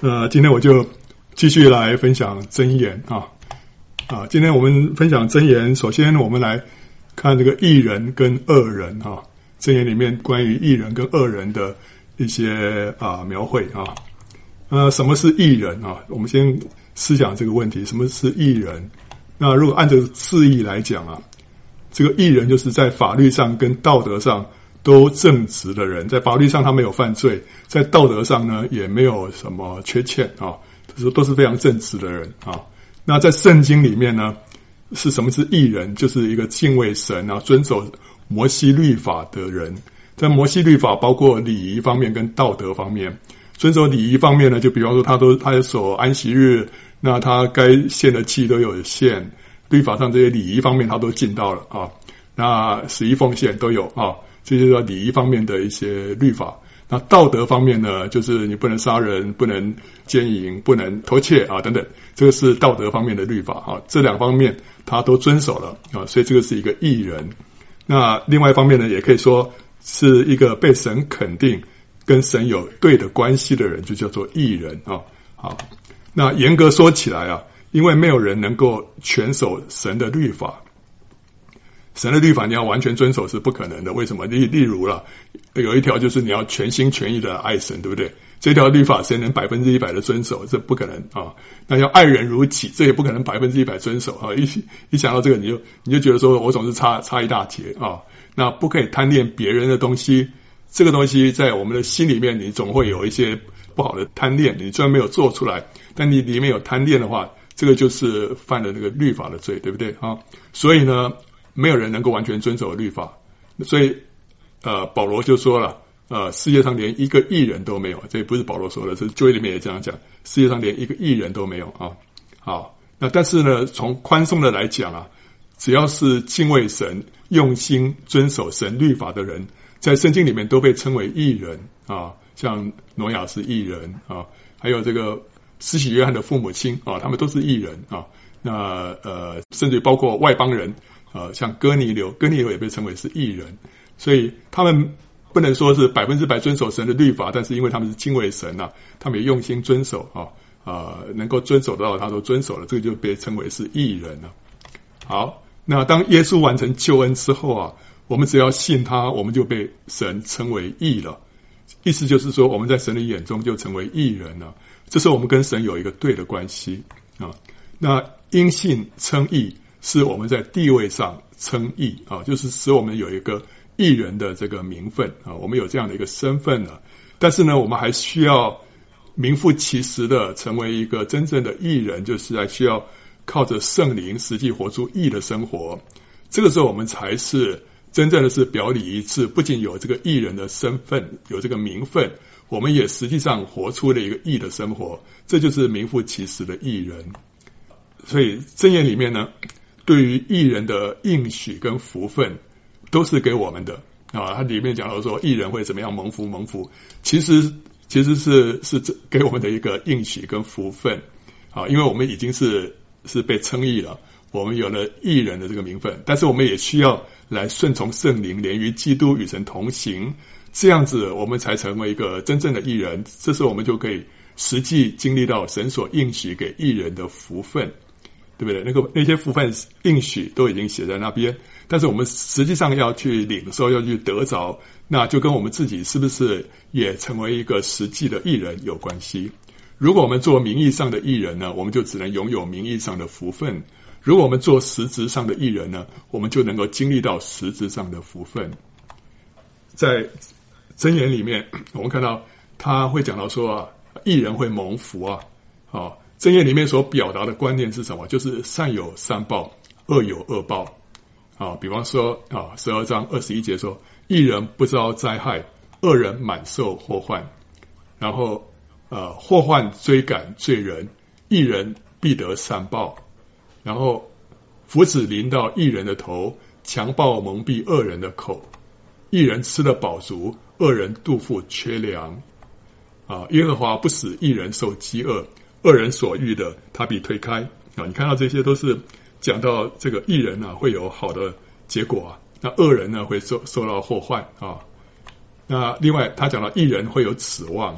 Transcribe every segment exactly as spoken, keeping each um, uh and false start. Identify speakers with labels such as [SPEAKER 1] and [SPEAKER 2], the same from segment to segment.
[SPEAKER 1] 呃，今天我就继续来分享箴言啊啊！今天我们分享箴言，首先我们来看这个义人跟恶人啊，箴言里面关于义人跟恶人的一些啊描绘啊。呃，什么是义人啊？我们先思想这个问题，什么是义人？那如果按照字义来讲啊，这个义人就是在法律上跟道德上都正直的人，在法律上他没有犯罪，在道德上呢也没有什么缺欠啊，都是非常正直的人啊。那在圣经里面呢，是什么是义人？就是一个敬畏神啊，遵守摩西律法的人。在摩西律法包括礼仪方面跟道德方面。遵守礼仪方面呢，就比方说他都他有守安息日，那他该献的祭都有献，律法上这些礼仪方面他都尽到了啊。那十一奉献都有啊。这就是礼仪方面的一些律法。那道德方面呢，就是你不能杀人，不能奸淫，不能偷窃啊，等等，这个是道德方面的律法啊。这两方面他都遵守了啊，所以这个是一个义人。那另外一方面呢，也可以说是一个被神肯定、跟神有对的关系的人，就叫做义人啊。好，那严格说起来啊，因为没有人能够全守神的律法。神的律法你要完全遵守是不可能的，为什么？例例如了，有一条就是你要全心全意的爱神，对不对？这条律法谁能百分之一百的遵守？这不可能啊！那要爱人如己，这也不可能百分之一百遵守啊！一一想到这个，你就你就觉得说我总是差差一大截啊！那不可以贪恋别人的东西，这个东西在我们的心里面，你总会有一些不好的贪恋。你虽然没有做出来，但你里面有贪恋的话，这个就是犯了这个律法的罪，对不对啊？所以呢，没有人能够完全遵守律法，所以，呃，保罗就说了，呃，世界上连一个义人都没有。这不是保罗说的，是旧约里面也这样讲，世界上连一个义人都没有啊。好，那但是呢，从宽松的来讲啊，只要是敬畏神、用心遵守神律法的人，在圣经里面都被称为义人啊。像挪亚是义人啊，还有这个施洗约翰的父母亲啊，他们都是义人啊。那呃，甚至包括外邦人。呃，像哥尼流，哥尼流也被称为是义人，所以他们不能说是百分之百遵守神的律法，但是因为他们是敬畏神啊，他们也用心遵守啊，呃，能够遵守到他都遵守了，这个就被称为是义人了。好，那当耶稣完成救恩之后啊，我们只要信他，我们就被神称为义了。意思就是说，我们在神的眼中就成为义人了。这是我们跟神有一个对的关系啊。那因信称义。是我们在地位上称义啊，就是使我们有一个义人的这个名分啊，我们有这样的一个身份了。但是呢，我们还需要名副其实的成为一个真正的义人，就是还需要靠着圣灵实际活出义的生活。这个时候，我们才是真正的是表里一致，不仅有这个义人的身份，有这个名分，我们也实际上活出了一个义的生活，这就是名副其实的义人。所以箴言里面呢，对于义人的应许跟福分都是给我们的啊，它里面讲到说义人会怎么样蒙福蒙福，其实其实是是给我们的一个应许跟福分啊，因为我们已经是是被称义了，我们有了义人的这个名分，但是我们也需要来顺从圣灵，连于基督与神同行，这样子我们才成为一个真正的义人，这时候我们就可以实际经历到神所应许给义人的福分。对不对？那个那些福分应许都已经写在那边，但是我们实际上要去领受，要去得着，那就跟我们自己是不是也成为一个实际的义人有关系。如果我们做名义上的义人呢，我们就只能拥有名义上的福分；如果我们做实质上的义人呢，我们就能够经历到实质上的福分。在箴言里面，我们看到他会讲到说啊，义人会蒙福啊，好。箴言里面所表达的观念是什么？就是善有善报，恶有恶报。啊，比方说啊，十二章二十一节说，义人不遭灾害，恶人满受祸患。然后呃，祸患追赶罪人，义人必得善报。然后福祉临到义人的头，强暴蒙蔽恶人的口。义人吃得饱足，恶人肚腹缺粮。啊，耶和华不使义人受饥饿。恶人所欲的，他必推开啊！你看到这些都是讲到这个义人啊会有好的结果啊，那恶人呢会受受到祸患啊。那另外他讲到义人会有指望，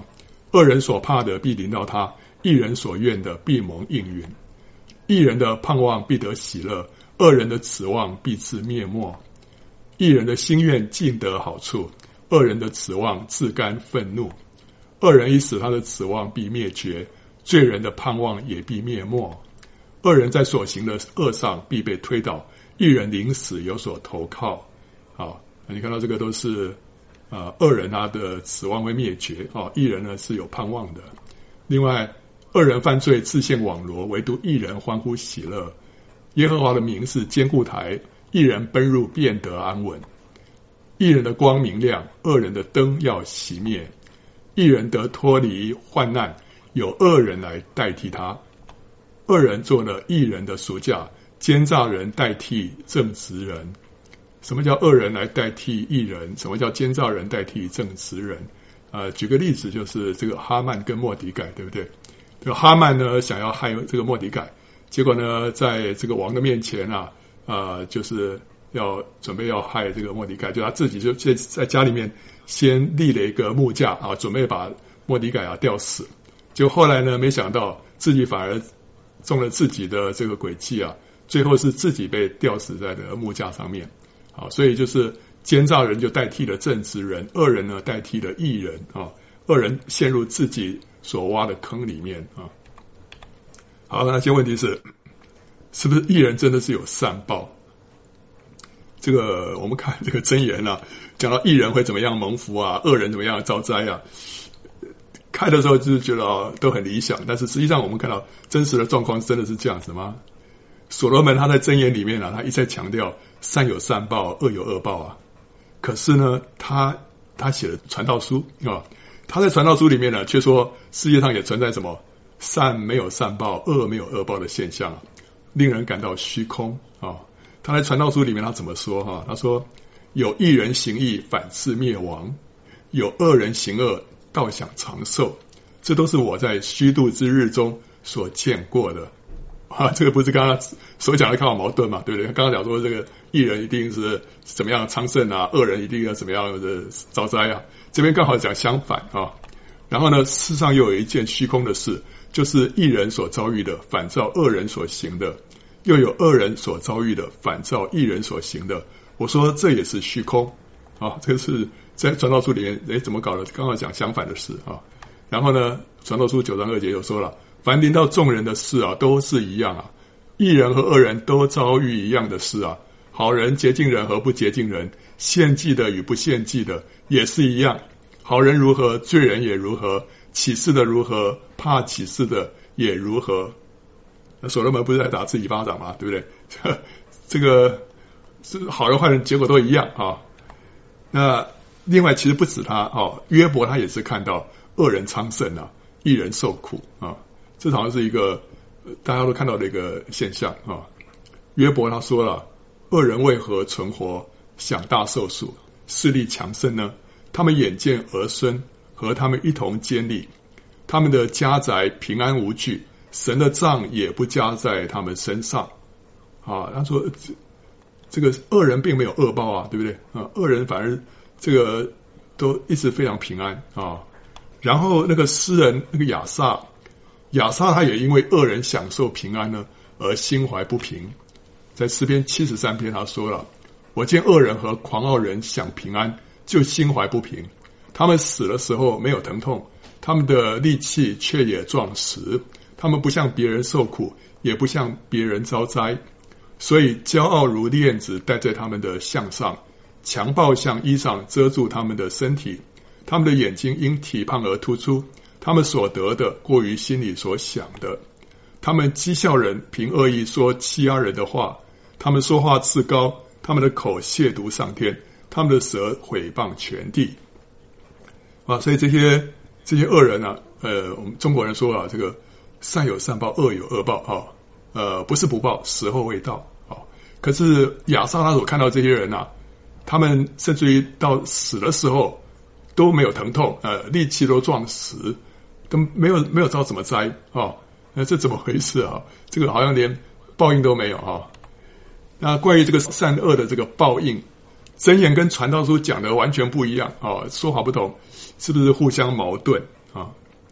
[SPEAKER 1] 恶人所怕的必临到他，义人所愿的必蒙应允。义人的盼望必得喜乐，恶人的指望必至灭没。义人的心愿尽得好处，恶人的指望自甘愤怒。恶人一死，他的指望必灭绝，罪人的盼望也必灭没。恶人在所行的恶上必被推倒，义人临死有所投靠。好，你看到这个都是呃，恶人他的指望会灭绝啊，义人呢是有盼望的。另外，恶人犯罪自陷网罗，唯独义人欢呼喜乐。耶和华的名是坚固台，义人奔入便得安稳。义人的光明亮，恶人的灯要熄灭。义人得脱离患难，有恶人来代替他。恶人做了义人的赎价，奸诈人代替正直人。什么叫恶人来代替义人？什么叫奸诈人代替正直人？呃，举个例子，就是这个哈曼跟末底改，对不对？这个哈曼呢，想要害这个末底改，结果呢，在这个王的面前啊，呃，就是要准备要害这个末底改，就他自己就在在家里面先立了一个木架啊，准备把末底改啊吊死。结果后来呢，没想到自己反而中了自己的这个诡计啊，最后是自己被吊死在这个木架上面。好，所以就是奸诈人就代替了正直人，恶人呢代替了义人啊，恶人陷入自己所挖的坑里面啊。好，那现在问题是，是不是义人真的是有善报？这个我们看这个箴言啊，讲到义人会怎么样蒙福啊，恶人怎么样遭灾啊。开的时候就是觉得、哦、都很理想，但是实际上我们看到真实的状况真的是这样子吗？所罗门他在箴言里面啊，他一再强调善有善报，恶有恶报啊。可是呢，他他写了传道书啊，他在传道书里面呢，却说世界上也存在什么善没有善报，恶没有恶报的现象，令人感到虚空啊。他在传道书里面他怎么说哈、啊？他说有义人行义，反致灭亡；有恶人行恶，倒想长寿。这都是我在虚度之日中所见过的。啊，这个不是刚刚所讲的刚好矛盾嘛，对不对？刚刚讲说这个义人一定是怎么样昌盛啊，恶人一定要怎么样的遭灾啊，这边刚好讲相反啊。然后呢，世上又有一件虚空的事，就是义人所遭遇的反照恶人所行的，又有恶人所遭遇的反照义人所行的。我说这也是虚空啊，这个是在传道书里面，诶，怎么搞的？刚好讲相反的事啊。然后呢，传道书九章二节又说了，凡临到众人的事啊，都是一样啊。义人和恶人都遭遇一样的事啊。好人洁净人和不洁净人，献祭的与不献祭的也是一样。好人如何，罪人也如何；起誓的如何，怕起誓的也如何。那所罗门不是在打自己巴掌吗？对不对？这个好人坏人结果都一样啊。那另外其实不止他哦，约伯他也是看到恶人昌盛啊，义人受苦啊，这好像是一个大家都看到的一个现象啊。约伯他说了，恶人为何存活，享大寿数，势力强盛呢？他们眼见儿孙和他们一同坚立，他们的家宅平安无惧，神的杖也不加在他们身上啊。他说这这个恶人并没有恶报啊，对不对啊？恶人反而这个都一直非常平安啊。然后那个诗人那个亚萨，亚萨他也因为恶人享受平安呢，而心怀不平。在诗篇七十三篇他说了，我见恶人和狂傲人享平安，就心怀不平。他们死的时候没有疼痛，他们的力气却也壮实。他们不向别人受苦，也不向别人遭灾，所以骄傲如链子戴在他们的项上，强暴像衣裳遮住他们的身体。他们的眼睛因体胖而突出，他们所得的过于心里所想的。他们讥笑人，凭恶意说欺压人的话。他们说话自高，他们的口亵渎上天，他们的舌毁谤全地。啊，所以这些这些恶人啊，呃，我们中国人说啊，这个善有善报，恶有恶报啊，呃，不是不报，时候未到啊。可是亚萨他所看到这些人啊，他们甚至于到死的时候都没有疼痛，呃，力气都壮实，都没有没有遭什么灾啊，那这怎么回事啊？这个好像连报应都没有啊。那关于这个善恶的这个报应，箴言跟传道书讲的完全不一样啊，说法不同，是不是互相矛盾啊？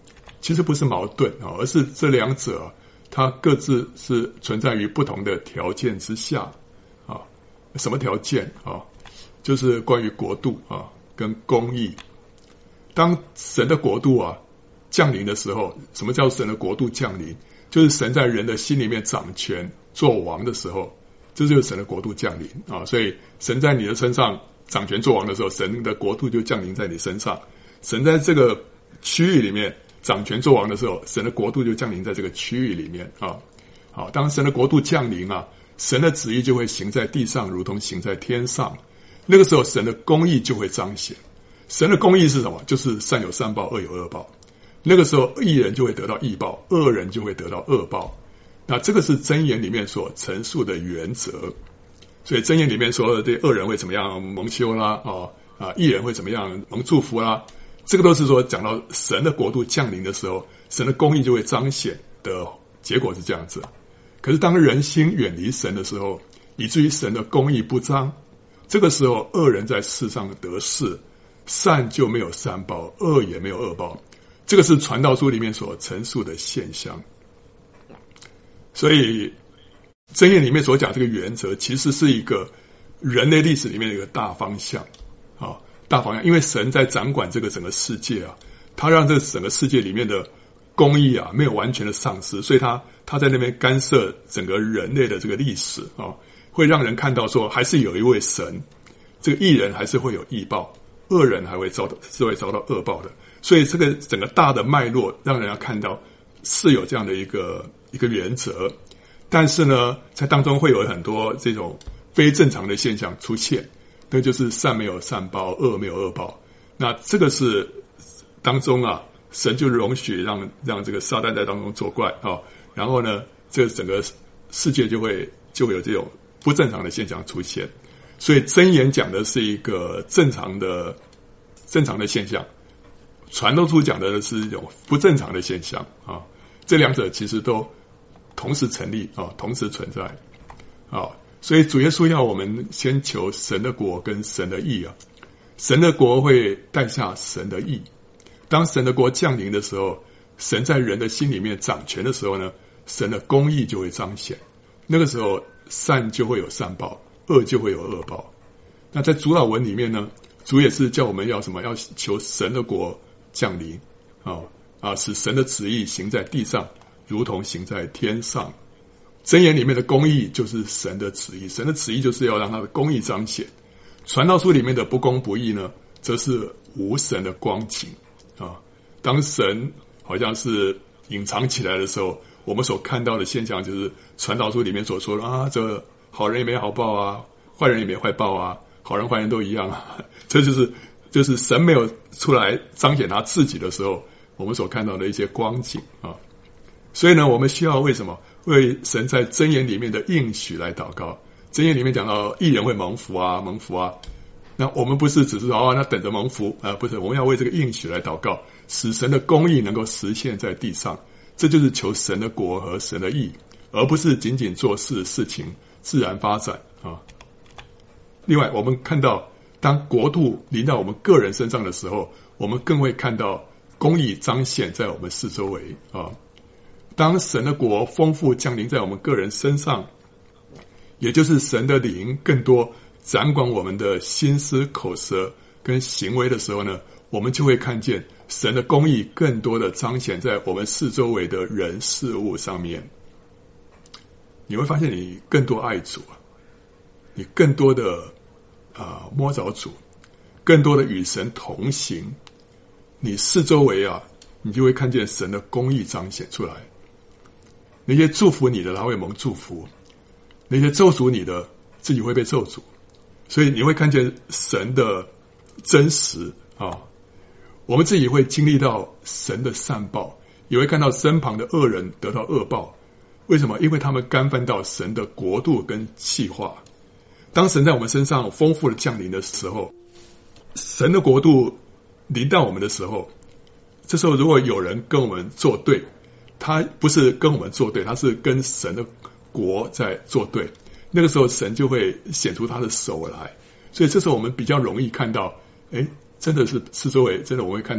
[SPEAKER 1] 其实不是矛盾啊，而是这两者它各自是存在于不同的条件之下啊。什么条件啊？就是关于国度啊跟公义。当神的国度啊降临的时候，什么叫神的国度降临？就是神在人的心里面掌权做王的时候，这就是神的国度降临啊。所以神在你的身上掌权做王的时候，神的国度就降临在你身上。神在这个区域里面掌权做王的时候，神的国度就降临在这个区域里面啊。好，当神的国度降临啊，神的旨意就会行在地上，如同行在天上。那个时候，神的公义就会彰显。神的公义是什么？就是善有善报，恶有恶报。那个时候，义人就会得到义报，恶人就会得到恶报。那这个是箴言里面所陈述的原则。所以箴言里面说的，对恶人会怎么样蒙羞啦，哦啊，义人会怎么样蒙祝福啦，这个都是说讲到神的国度降临的时候，神的公义就会彰显的结果是这样子。可是当人心远离神的时候，以至于神的公义不彰，这个时候恶人在世上得势，善就没有善报，恶也没有恶报。这个是传道书里面所陈述的现象。所以箴言里面所讲这个原则，其实是一个人类历史里面的一个大方向啊，大方向。因为神在掌管这个整个世界啊，他让这个整个世界里面的公义啊没有完全的丧失，所以他他在那边干涉整个人类的这个历史啊，会让人看到说还是有一位神，这个义人还是会有义报，恶人还会遭到是会遭到恶报的。所以这个整个大的脉络让人家看到是有这样的一个一个原则。但是呢，在当中会有很多这种非正常的现象出现，那就是善没有善报，恶没有恶报。那这个是当中啊，神就容许让让这个撒旦在当中作怪啊，然后呢，这整个世界就会就会有这种不正常的现象出现。所以箴言讲的是一个正常的正常的现象，传道书讲的是一种不正常的现象啊。这两者其实都同时成立啊，同时存在啊。所以主耶稣要我们先求神的国跟神的义啊。神的国会带下神的义。当神的国降临的时候，神在人的心里面掌权的时候呢，神的公义就会彰显。那个时候善就会有善报，恶就会有恶报。那在主祷文里面呢，主也是叫我们要什么？要求神的国降临啊啊，使神的旨意行在地上，如同行在天上。箴言里面的公义就是神的旨意，神的旨意就是要让他的公义彰显。传道书里面的不公不义呢，则是无神的光景啊。当神好像是隐藏起来的时候，我们所看到的现象就是传道书里面所说的啊，这好人也没好报啊，坏人也没坏报啊，好人坏人都一样啊。这就是就是神没有出来彰显他自己的时候，我们所看到的一些光景啊。所以呢，我们需要为什么为神在箴言里面的应许来祷告？箴言里面讲到义人会蒙福啊，蒙福啊。那我们不是只是说哦，那等着蒙福啊，不是，我们要为这个应许来祷告，使神的公义能够实现在地上。这就是求神的国和神的义，而不是仅仅做事事情自然发展啊。另外，我们看到当国度临到我们个人身上的时候，我们更会看到公义彰显在我们四周围啊。当神的国丰富降临在我们个人身上，也就是神的灵更多掌管我们的心思口舌跟行为的时候呢，我们就会看见神的公义更多的彰显在我们四周围的人事物上面。你会发现你更多爱主，你更多的啊、呃、摸着主，更多的与神同行，你四周围啊，你就会看见神的公义彰显出来。那些祝福你的，他会蒙祝福；那些咒诅你的，自己会被咒诅。所以你会看见神的真实啊。我们自己会经历到神的善报，也会看到身旁的恶人得到恶报。为什么？因为他们干犯到神的国度跟计划。当神在我们身上丰富的降临的时候，神的国度临到我们的时候，这时候如果有人跟我们作对，他不是跟我们作对，他是跟神的国在作对，那个时候神就会显出他的手来。所以这时候我们比较容易看到，诶，真的是四周围真的我们会看到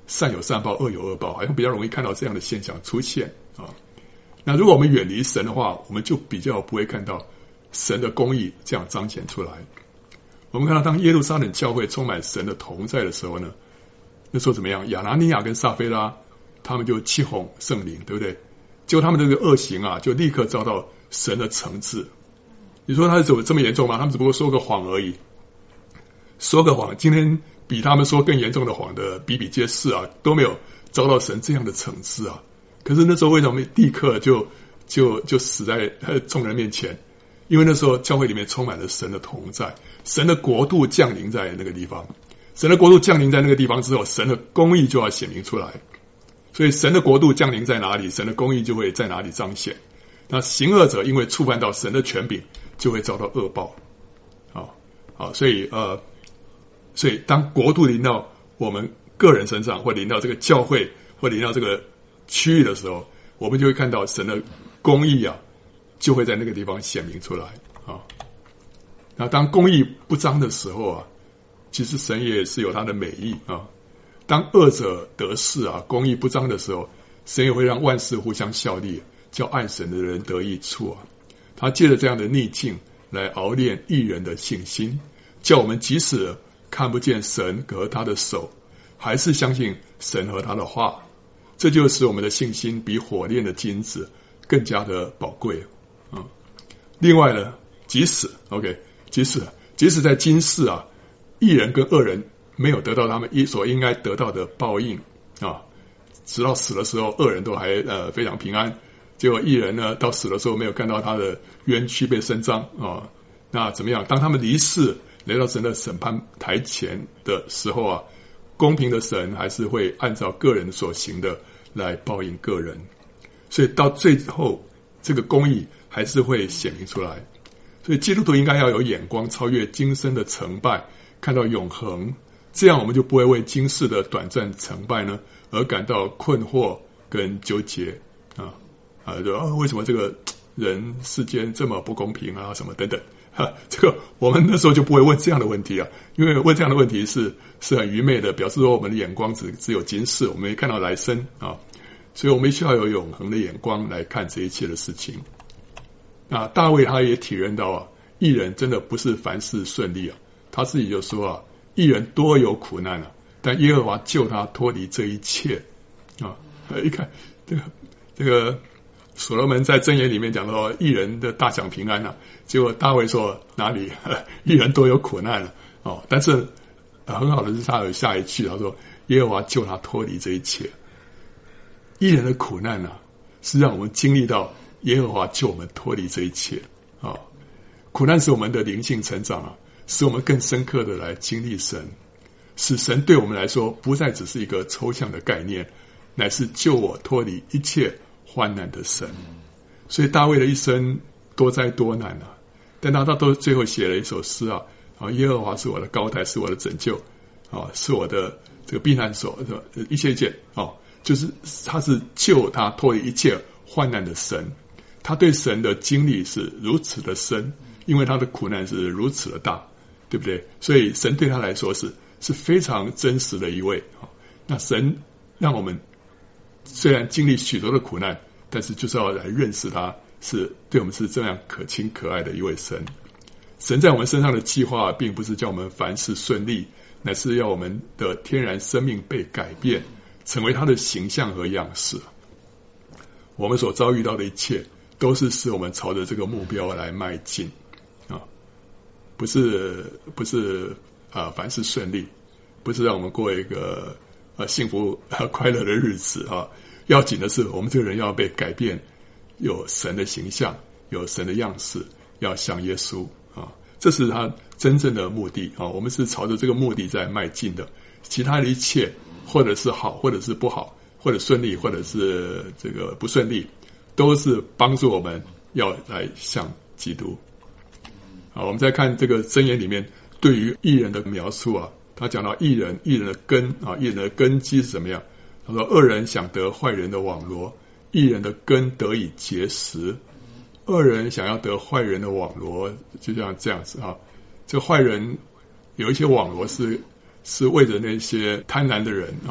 [SPEAKER 1] 善有善报，恶有恶报，好像比较容易看到这样的现象出现啊。那如果我们远离神的话，我们就比较不会看到神的公义这样彰显出来。我们看到当耶路撒冷教会充满神的同在的时候呢，那时候怎么样？亚拿尼亚跟撒非拉他们就欺哄圣灵，对不对？结果他们这个恶行啊，就立刻遭到神的惩治。你说他是怎么这么严重吗？他们只不过说个谎而已，说个谎，今天比他们说更严重的谎的比比皆是啊，都没有遭到神这样的惩治啊。可是那时候为什么立刻就就就死在众人面前？因为那时候教会里面充满了神的同在，神的国度降临在那个地方。神的国度降临在那个地方之后，神的公义就要显明出来。所以神的国度降临在哪里，神的公义就会在哪里彰显。那行恶者因为触犯到神的权柄，就会遭到恶报。好，好，所以呃，所以当国度临到我们个人身上，或临到这个教会，或临到这个区域的时候，我们就会看到神的公义啊，就会在那个地方显明出来啊。那当公义不彰的时候啊，其实神也是有他的美意啊。当恶者得势啊，公义不彰的时候，神也会让万事互相效力，叫爱神的人得益处啊。他借着这样的逆境来熬炼义人的信心，叫我们即使看不见神和他的手，还是相信神和他的话。这就使我们的信心比火炼的金子更加的宝贵啊。另外呢，即使 OK， 即使即使在今世啊，义人跟恶人没有得到他们所应该得到的报应啊，直到死的时候，恶人都还呃非常平安，结果义人呢，到死的时候没有看到他的冤屈被伸张啊。那怎么样？当他们离世来到神的审判台前的时候啊，公平的神还是会按照个人所行的来报应个人，所以到最后这个公义还是会显明出来。所以基督徒应该要有眼光，超越今生的成败，看到永恒，这样我们就不会为今世的短暂成败呢而感到困惑跟纠结啊啊！就、啊、为什么这个人世间这么不公平啊？什么等等。哈，这个我们那时候就不会问这样的问题啊，因为问这样的问题是是很愚昧的，表示说我们的眼光只只有今世，我们没看到来生啊，所以我们需要有永恒的眼光来看这一切的事情。那大卫他也体认到啊，义人真的不是凡事顺利啊，他自己就说啊，义人多有苦难啊，但耶和华救他脱离这一切啊。一看这个这个所罗门在箴言里面讲到义人的大享平安啊，结果大卫说哪里义人都有苦难了哦，但是、呃、很好的是他有下一句，他说耶和华救他脱离这一切。义人的苦难啊，是让我们经历到耶和华救我们脱离这一切啊、哦。苦难使我们的灵性成长啊，使我们更深刻的来经历神，使神对我们来说不再只是一个抽象的概念，乃是救我脱离一切患难的神。所以大卫的一生多灾多难啊，但他到最后写了一首诗啊，啊，耶和华是我的高台，是我的拯救啊，是我的这个避难所，一切一切啊，就是他是救他脱离一切患难的神。他对神的经历是如此的深，因为他的苦难是如此的大，对不对？所以神对他来说是是非常真实的一位啊。那神让我们虽然经历许多的苦难，但是就是要来认识他，是对我们是这样可亲可爱的一位神。神在我们身上的计划并不是叫我们凡事顺利，乃是要我们的天然生命被改变，成为他的形象和样式。我们所遭遇到的一切都是使我们朝着这个目标来迈进啊，不是不是啊凡事顺利，不是让我们过一个啊幸福啊快乐的日子啊。要紧的是我们这个人要被改变，有神的形象，有神的样式，要像耶稣啊，这是他真正的目的啊。我们是朝着这个目的在迈进的，其他的一切或者是好，或者是不好，或者顺利，或者是这个不顺利，都是帮助我们要来像基督。好，我们再看这个箴言里面对于义人的描述啊，他讲到义人，义人的根啊，义人的根基是怎么样？他说恶人想得坏人的网罗，义人的根得以结实。恶人想要得坏人的网罗，就像这样子啊。这个坏人有一些网罗是是为着那些贪婪的人啊，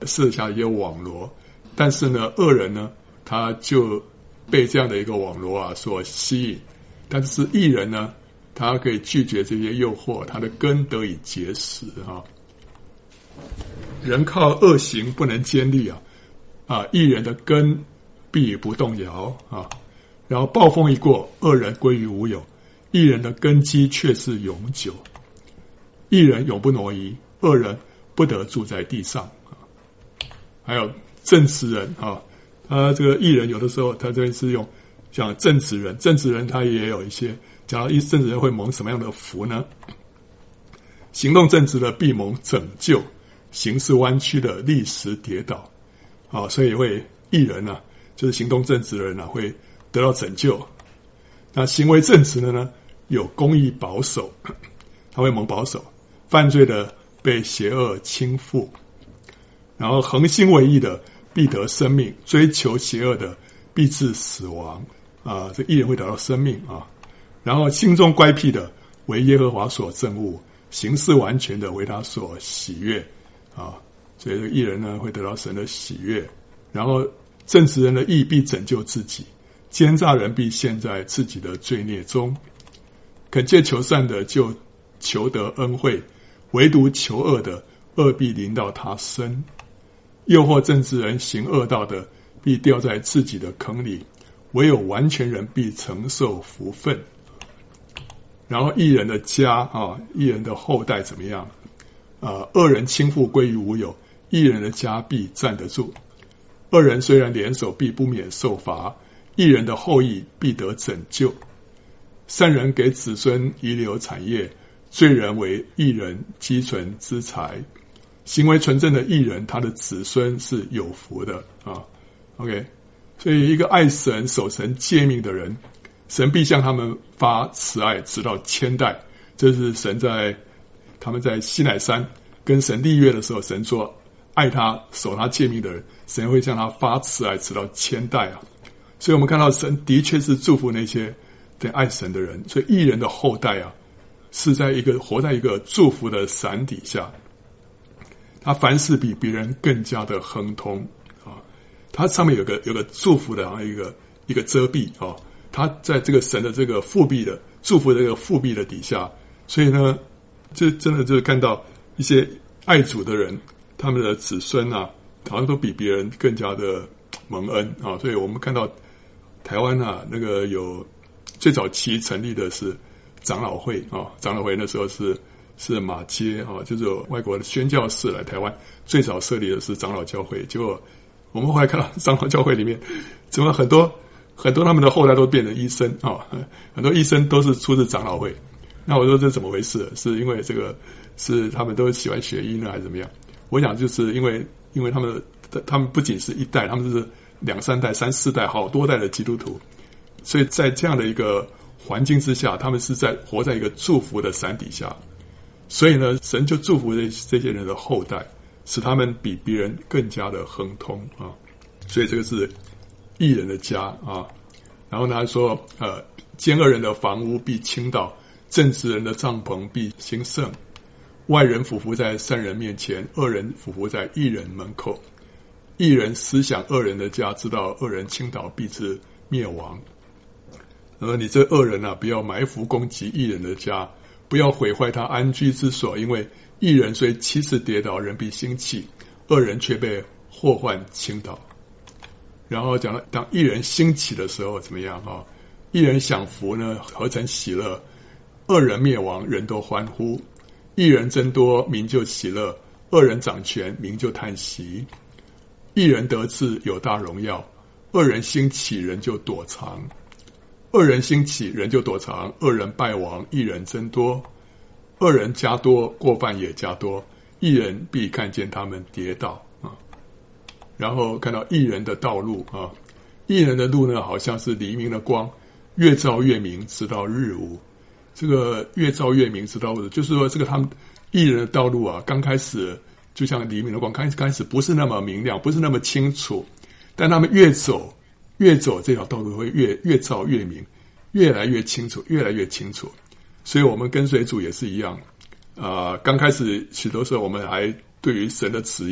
[SPEAKER 1] 设下一些网罗，但是呢，恶人呢，他就被这样的一个网罗啊所吸引，但是义人呢，他可以拒绝这些诱惑，他的根得以结实啊。人靠恶行不能坚立啊，啊，义人的根必不动摇啊。然后暴风一过，恶人归于无有，义人的根基却是永久。义人永不挪移，恶人不得住在地上啊。还有正直人啊，他这个义人有的时候他这边是用讲正直人，正直人他也有一些讲到一正直人会蒙什么样的福呢？行动正直的必蒙拯救，行事弯曲的立时跌倒啊，所以会义人啊，就是行动正直的人啊，会得到拯救。那行为正直的呢，有公义保守，他会蒙保守。犯罪的被邪恶倾覆，然后恒心为义的必得生命，追求邪恶的必致死亡啊，这义人会得到生命啊。然后心中乖僻的为耶和华所憎恶，行事完全的为他所喜悦啊，所以这个义人呢会得到神的喜悦。然后正直人的义必拯救自己，奸诈人必陷在自己的罪孽中。恳切求善的就求得恩惠，唯独求恶的恶必临到他身。诱惑正直人行恶道的必掉在自己的坑里，唯有完全人必承受福分。然后义人的家啊，义人的后代怎么样？呃，恶人倾覆归于无有，义人的家必站得住。恶人虽然联手，必不免受罚，义人的后裔必得拯救。善人给子孙遗留产业，罪人为义人积存资财。行为纯正的义人，他的子孙是有福的啊。OK， 所以一个爱神守神诫命的人，神必向他们发慈爱，直到千代。这是神在他们在西乃山跟神立约的时候，神说爱他守他诫命的人，神会向他发慈爱，直到千代啊。所以我们看到神的确是祝福那些对爱神的人，所以义人的后代啊，是在一个活在一个祝福的伞底下。他凡事比别人更加的亨通啊，他上面有个有个祝福的一个一个遮蔽啊，他在这个神的这个复辟的祝福的这个复辟的底下，所以呢，这真的就是看到一些爱主的人，他们的子孙啊，好像都比别人更加的蒙恩啊。所以我们看到台湾啊，那个有最早期成立的是长老会啊，长老会那时候是。是马街啊，就是外国的宣教士来台湾，最早设立的是长老教会。结果我们后来看到长老教会里面，怎么很多很多他们的后代都变成医生啊，很多医生都是出自长老会。那我说这怎么回事？是因为这个是他们都喜欢学医呢，还是怎么样？我想就是因为因为他们他们不仅是一代，他们是两三代、三四代、好多代的基督徒，所以在这样的一个环境之下，他们是在活在一个祝福的伞底下。所以呢，神就祝福这这些人的后代，使他们比别人更加的亨通啊。所以这个是义人的家啊。然后呢，他说，呃，奸恶人的房屋必倾倒，正直人的帐篷必兴盛。外人俯伏在善人面前，恶人俯伏在义人门口。义人思想恶人的家，知道恶人倾倒必致灭亡。而你这恶人啊，不要埋伏攻击义人的家。不要毁坏他安居之所，因为义人虽七次跌倒，人必兴起；恶人却被祸患倾倒。然后讲到，当义人兴起的时候怎么样啊？义人享福呢，何曾喜乐；恶人灭亡，人都欢呼。义人增多，民就喜乐；恶人掌权，民就叹息。义人得志，有大荣耀；恶人兴起，人就躲藏。恶人兴起，人就躲藏；恶人败亡，义人增多。恶人加多，过犯也加多。义人必看见他们跌倒啊。然后看到义人的道路啊，义人的路呢，好像是黎明的光，越照越明，直到日午。这个越照越明，直到日午，就是说这个他们义人的道路啊，刚开始就像黎明的光，开始开始不是那么明亮，不是那么清楚，但他们越走。越走这条道路会越越照越明，越来越清楚，越来越清楚。所以我们跟随主也是一样，啊、呃，刚开始许多时候我们还对于神的旨意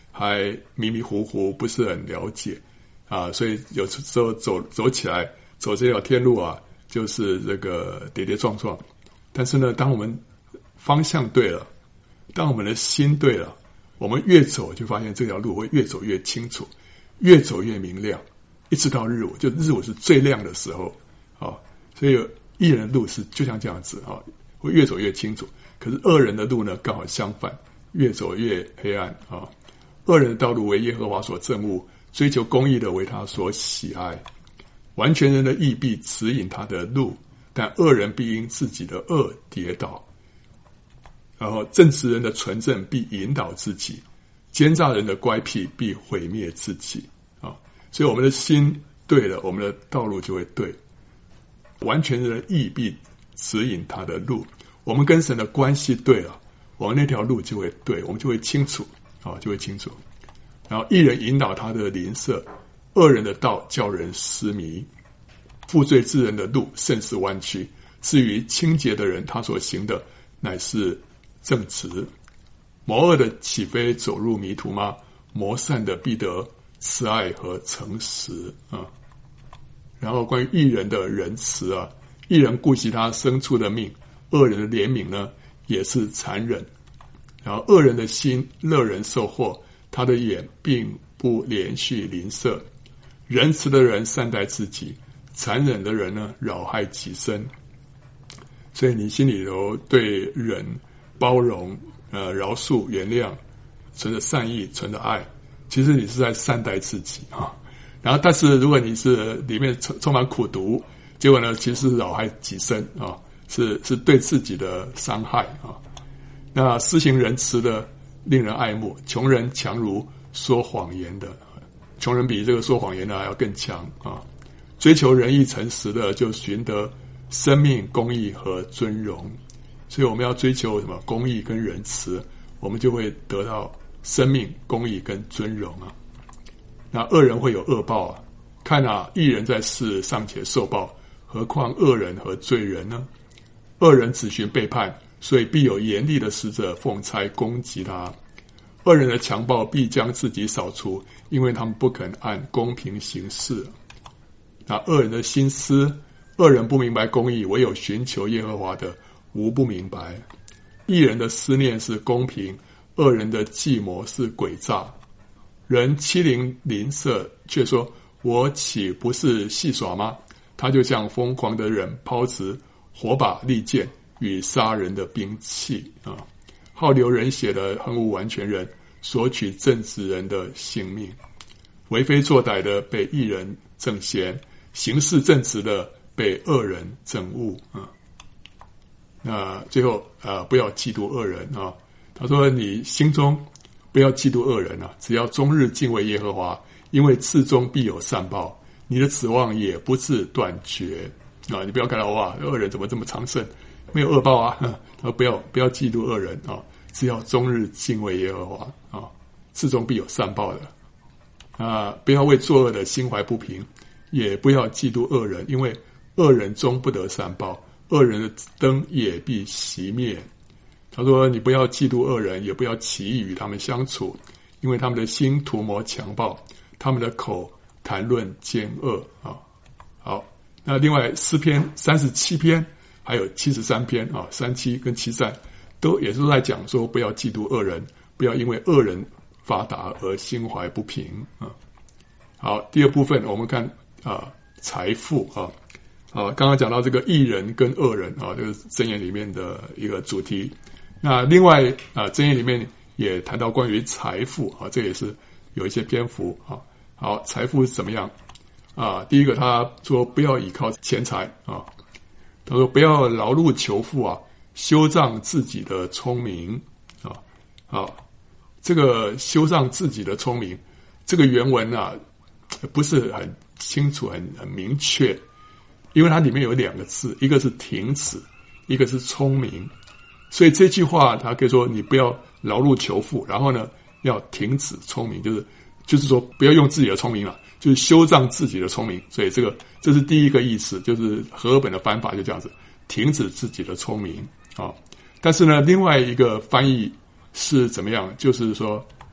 [SPEAKER 1] 还迷迷糊糊，不是很了解啊，所以有时候走走起来，走这条天路啊，就是这个跌跌撞撞。但是呢，当我们方向对了，当我们的心对了，我们越走就发现这条路会越走越清楚，越走越明亮，一直到日午，就日午是最亮的时候啊。所以义人的路是就像这样子啊，会越走越清楚。可是恶人的路呢，刚好相反，越走越黑暗啊。恶人的道路为耶和华所憎恶，追求公义的为他所喜爱。完全人的义必指引他的路，但恶人必因自己的恶跌倒。然后正直人的纯正必引导自己，奸诈人的乖僻必毁灭自己啊！所以我们的心对了，我们的道路就会对。完全人的义必指引他的路，我们跟神的关系对了，我们那条路就会对，我们就会清楚啊，就会清楚。然后义人引导他的邻舍，恶人的道叫人失迷。负罪之人的路甚是弯曲，至于清洁的人，他所行的乃是正直。谋恶的岂非走入迷途吗？谋善的必得慈爱和诚实啊。然后关于义人的仁慈啊，义人顾惜他牲畜的命，恶人的怜悯呢也是残忍。然后恶人的心乐人受祸，他的眼并不连续邻舍。仁慈的人善待自己，残忍的人呢扰害己身。所以你心里头对人包容、呃饶恕、原谅，存着善意，存着爱，其实你是在善待自己啊。然后，但是如果你是里面充充满苦毒，结果呢，其实是扰害己身啊，是是对自己的伤害啊。那施行仁慈的令人爱慕，穷人强如说谎言的，穷人比这个说谎言的还要更强啊。追求仁义诚实的，就寻得生命、公义和尊荣。所以我们要追求什么？公义跟仁慈，我们就会得到生命、公义跟尊荣啊。那恶人会有恶报啊！看啊，义人在世尚且受报，何况恶人和罪人呢？恶人只寻背叛，所以必有严厉的使者奉差攻击他。恶人的强暴必将自己扫除，因为他们不肯按公平行事。那恶人的心思，恶人不明白公义，唯有寻求耶和华的，无不明白。义人的思念是公平，恶人的计谋是诡诈。人欺凌邻舍，却说我岂不是戏耍吗？他就像疯狂的人抛掷火把、利剑与杀人的兵器啊！好流人血的恨恶完全人，索取正直人的性命。为非作歹的被义人正嫌，行事正直的被恶人憎恶啊！那最后啊，不要嫉妒恶人啊！他说你心中不要嫉妒恶人啊，只要终日敬畏耶和华，因为次中必有善报，你的指望也不致断绝啊！你不要看到哇，恶人怎么这么昌盛，没有恶报啊！啊，不要不要嫉妒恶人啊，只要终日敬畏耶和华啊，次中必有善报的啊！不要为作恶的心怀不平，也不要嫉妒恶人，因为恶人终不得善报，恶人的灯也必熄灭。他说你不要嫉妒恶人，也不要起意与他们相处，因为他们的心图谋强暴，他们的口谈论奸恶啊。好，那另外诗篇三十七篇还有七十三篇啊，三七跟七三都也是在讲说不要嫉妒恶人，不要因为恶人发达而心怀不平啊。好，第二部分我们看啊财富啊。啊，刚刚讲到这个义人跟恶人啊，这个箴言里面的一个主题。那另外啊，箴言里面也谈到关于财富啊，这也是有一些篇幅啊。好，财富是怎么样啊？第一个，他说不要倚靠钱财啊，他说不要劳碌求富啊，修仗自己的聪明啊。好，这个修仗自己的聪明，这个原文啊不是很清楚、很很明确。因为它里面有两个字，一个是停止，一个是聪明，所以这句话它可以说你不要劳碌求富，然后呢要停止聪明，就是就是说不要用自己的聪明了，就是修仗自己的聪明。所以这个这是第一个意思，就是和合本的翻法就这样子，停止自己的聪明啊。但是呢，另外一个翻译是怎么样？就是说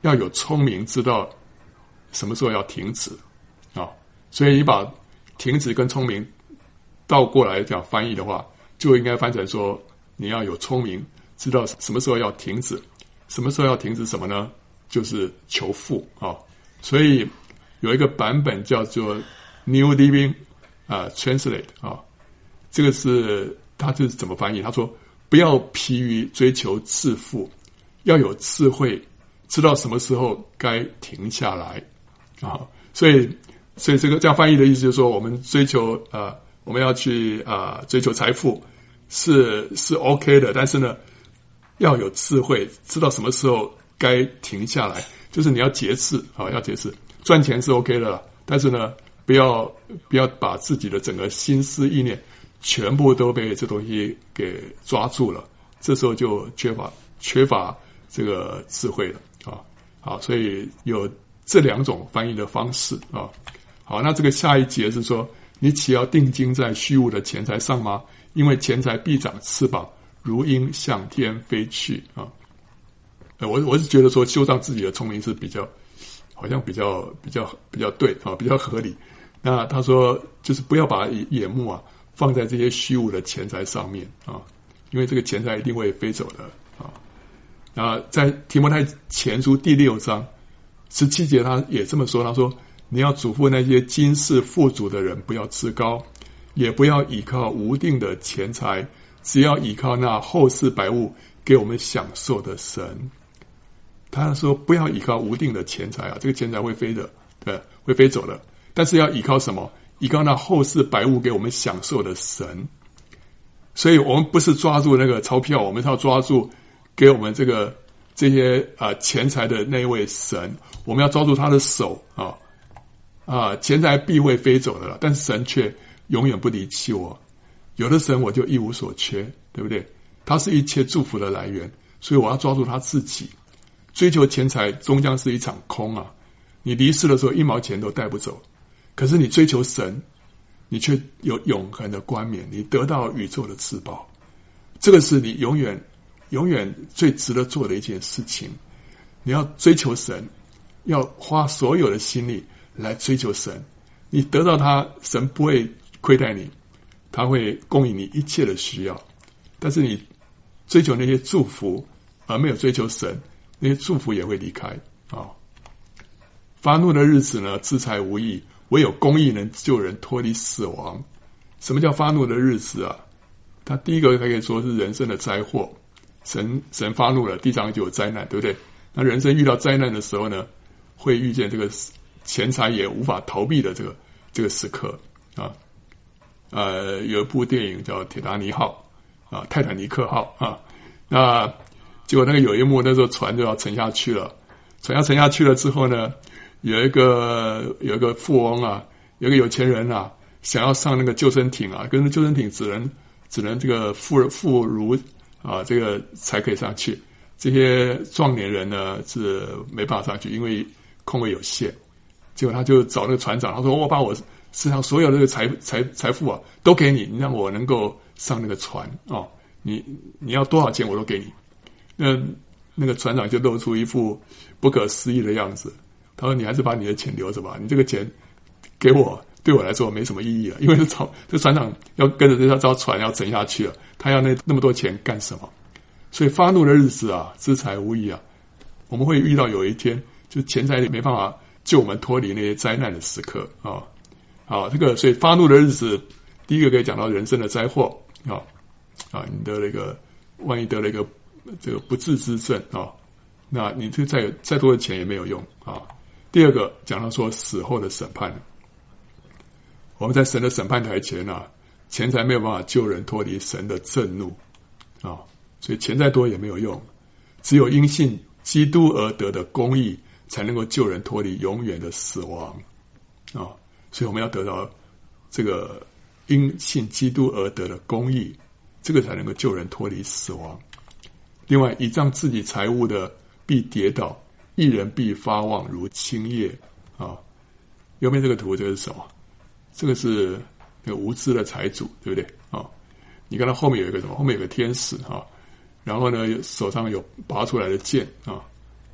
[SPEAKER 1] 要有聪明，知道什么时候要停止啊。所以你把停止跟聪明倒过来讲翻译的话，就应该翻成说你要有聪明，知道什么时候要停止，什么时候要停止什么呢？就是求富啊。所以有一个版本叫做 New Living 啊 Translate 啊，这个是他是怎么翻译？他说不要疲于追求致富，要有智慧，知道什么时候该停下来啊。所以，所以这个这样翻译的意思就是说，我们追求呃，我们要去啊、呃、追求财富是是 OK 的，但是呢，要有智慧，知道什么时候该停下来，就是你要节制啊，要节制。赚钱是 OK 的了，但是呢，不要不要把自己的整个心思意念全部都被这东西给抓住了，这时候就缺乏缺乏这个智慧了啊。好，所以有这两种翻译的方式啊。好，那这个下一节是说，你岂要定睛在虚无的钱财上吗？因为钱财必长翅膀，如鹰向天飞去啊。我我是觉得说，修正自己的聪明是比较，好像比较比较比较对啊，比较合理。那他说，就是不要把眼目啊放在这些虚无的钱财上面啊，因为这个钱财一定会飞走的啊。那在提摩太前书第六章十七节，他也这么说，他说：“你要嘱咐那些今世富足的人，不要自高，也不要倚靠无定的钱财，只要倚靠那后世百物给我们享受的神。”他说：“不要倚靠无定的钱财啊，这个钱财会飞的，对，会飞走的。但是要倚靠什么？倚靠那后世百物给我们享受的神。所以我们不是抓住那个钞票，我们是要抓住给我们这个这些啊、呃、钱财的那一位神。我们要抓住他的手啊啊，钱财必会飞走的了，但是神却永远不离弃我。有的神我就一无所缺，对不对？他是一切祝福的来源，所以我要抓住他自己。追求钱财终将是一场空啊！你离世的时候一毛钱都带不走，可是你追求神，你却有永恒的冠冕，你得到宇宙的至宝。这个是你永远永远最值得做的一件事情。你要追求神，要花所有的心力来追求神。你得到他，神不会亏待你，他会供应你一切的需要。但是你追求那些祝福而没有追求神，那些祝福也会离开啊！发怒的日子呢，资财无益，唯有公义能救人脱离死亡。什么叫发怒的日子啊？他第一个可以说是人生的灾祸，神神发怒了，地上就有灾难，对不对？那人生遇到灾难的时候呢，会遇见这个钱财也无法逃避的这个这个时刻啊。呃，有一部电影叫《铁达尼号》啊，《泰坦尼克号》啊，那结果那个有一幕，那时候船就要沉下去了，船要沉下去了之后呢，有一个有一个富翁啊，有一个有钱人啊，想要上那个救生艇啊，跟着救生艇只能只能这个妇妇孺啊，这个才可以上去。这些壮年人呢是没办法上去，因为空位有限。结果他就找那个船长，他说：“我把我身上所有的这个财财财富啊都给你，你让我能够上那个船哦，你你要多少钱我都给你。”那那个船长就露出一副不可思议的样子，他说：“你还是把你的钱留着吧，你这个钱给我，对我来说没什么意义了，因为这船这船长要跟着这艘船要沉下去了，他要那那么多钱干什么？所以发怒的日子啊，资财无益啊，我们会遇到有一天，就钱财没办法救我们脱离那些灾难的时刻啊。好，这个所以发怒的日子，第一个可以讲到人生的灾祸啊啊，你得了一个，万一得了一个。这个不治之症啊，那你这再再多的钱也没有用啊。第二个讲到说死后的审判，我们在神的审判台前啊，钱财没有办法救人脱离神的震怒啊，所以钱再多也没有用，只有因信基督而得的公义才能够救人脱离永远的死亡啊。所以我们要得到这个因信基督而得的公义，这个才能够救人脱离死亡。另外，倚仗自己财物的必跌倒，一人必发旺如青叶啊。右边这个图这个是什么？这个是那个无知的财主，对不对啊？你看到后面有一个什么？后面有个天使啊，然后呢手上有拔出来的剑啊。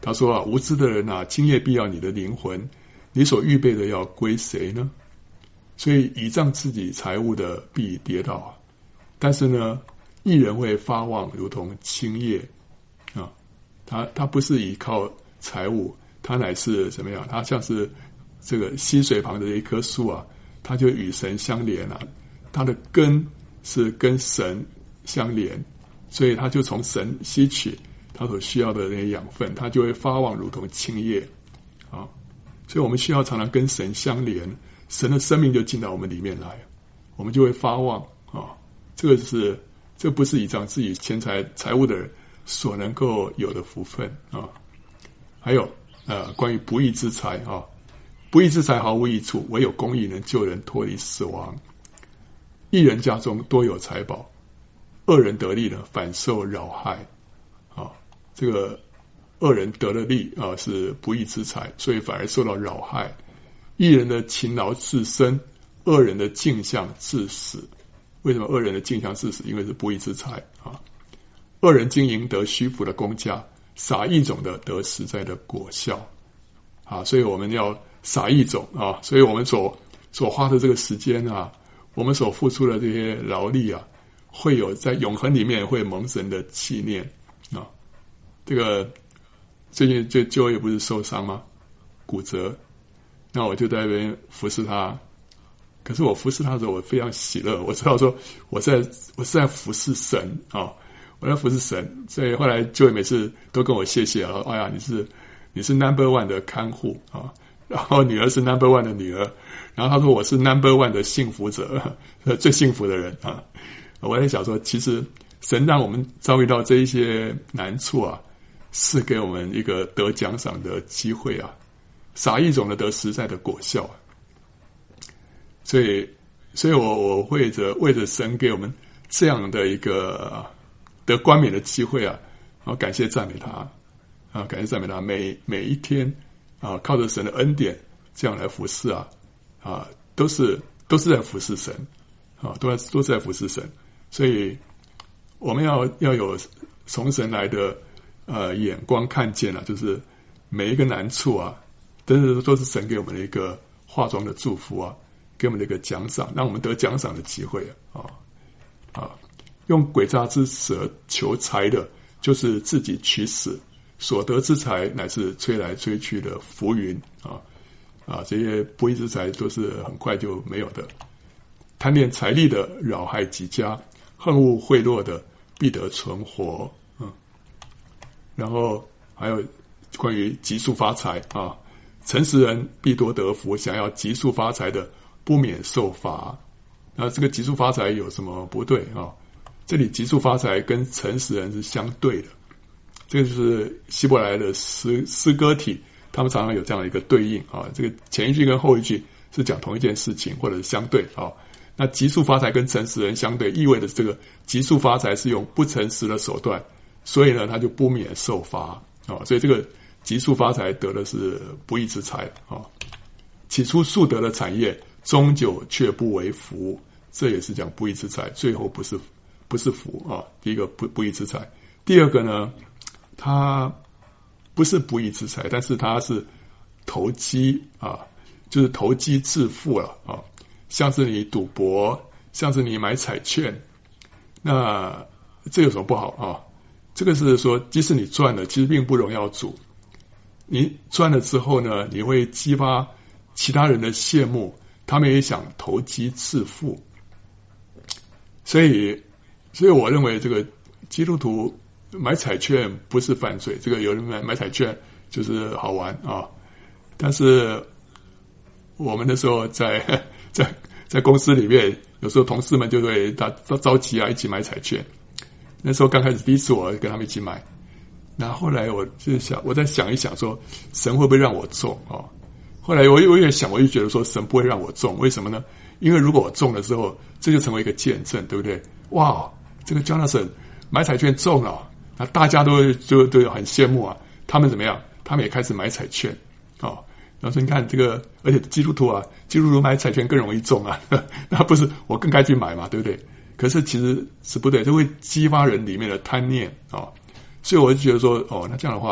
[SPEAKER 1] 他说啊，无知的人啊，今夜必要你的灵魂，你所预备的要归谁呢？所以倚仗自己财物的必跌倒啊，但是呢，义人会发旺如同青叶啊，他他不是依靠财物，他乃是怎么样？他像是这个溪水旁的一棵树啊，他就与神相连啊，他的根是跟神相连，所以他就从神吸取他所需要的那些养分，他就会发旺如同青叶啊。所以我们需要常常跟神相连，神的生命就进到我们里面来，我们就会发旺啊。这个是这不是倚仗自己钱财财物的人所能够有的福分啊。还有呃，关于不义之财啊，不义之财毫无益处，唯有公义能救人脱离死亡。义人家中多有财宝，恶人得利呢，反受扰害啊。这个恶人得了利啊，是不义之财，所以反而受到扰害。义人的勤劳致生，恶人的镜像致死。为什么恶人的镜像致死？因为是不义之财啊。恶人经营得虚浮的工价，撒义种的得实在的果效啊。所以我们要撒义种啊，所以我们所所花的这个时间啊，我们所付出的这些劳力啊，会有在永恒里面会蒙神的纪念啊。这个最近就就业不是受伤吗？骨折，那我就在那边服侍他。可是我服侍他的时候，我非常喜乐，我知道说我在我是在服侍神啊，我在服侍神。所以后来就业每次都跟我谢谢啊，哎呀，你是你是 number one 的看护啊，然后女儿是 number one 的女儿，然后他说我是 number one 的幸福者，最幸福的人啊。我在想说，其实神让我们遭遇到这一些难处啊，是给我们一个得奖赏的机会啊，撒义种的得实在的果效啊。所以，所以我我为着为着神给我们这样的一个得冠冕的机会啊，然后感谢赞美他啊，感谢赞美他，每每一天啊，靠着神的恩典这样来服侍啊啊，都是都是在服侍神啊，都在都是在服侍神。所以我们要要有从神来的呃眼光看见啊，就是每一个难处啊，都是都是神给我们的一个化妆的祝福啊，给我们的一个奖赏，让我们得奖赏的机会啊啊！用诡诈之舌求财的，就是自己取死；所得之财，乃是吹来吹去的浮云啊啊！这些不义之财都是很快就没有的。贪恋财力的扰害极佳，恨恶贿赂的必得存活。嗯，然后还有关于急速发财啊，诚实人必多得福，想要急速发财的不免受罚。那这个急速发财有什么不对啊？这里急速发财跟诚实人是相对的，这个就是希伯来的诗诗歌体，他们常常有这样的一个对应啊。这个前一句跟后一句是讲同一件事情，或者是相对啊。那急速发财跟诚实人相对，意味着这个急速发财是用不诚实的手段，所以呢，他就不免受罚啊。所以这个急速发财得的是不义之财啊。起初速得的产业，终究却不为福，这也是讲不义之财，最后不是不是福啊。第一个不不义之财，第二个呢，它不是不义之财，但是它是投机啊，就是投机致富了啊。像是你赌博，像是你买彩券，那这有什么不好啊？这个是说，即使你赚了，其实并不荣耀主。你赚了之后呢，你会激发其他人的羡慕，他们也想投机致富。所以，所以我认为这个基督徒买彩券不是犯罪，这个有人买买彩券就是好玩啊。但是我们那时候在在在公司里面，有时候同事们就会他着急啊，一起买彩券。那时候刚开始第一次，我跟他们一起买。那后来我就想，我再想一想说，神会不会让我中啊？后来我我越想，我就觉得说，神不会让我中，为什么呢？因为如果我中了之后，这就成为一个见证，对不对？哇，这个 Jonathan 买彩券中了，那大家都就都很羡慕啊。他们怎么样？他们也开始买彩券啊。然后说你看这个，而且基督徒啊，基督徒买彩券更容易中啊，那不是我更该去买嘛，对不对？可是其实是不对，这会激发人里面的贪念啊，所以我就觉得说，哦，那这样的话，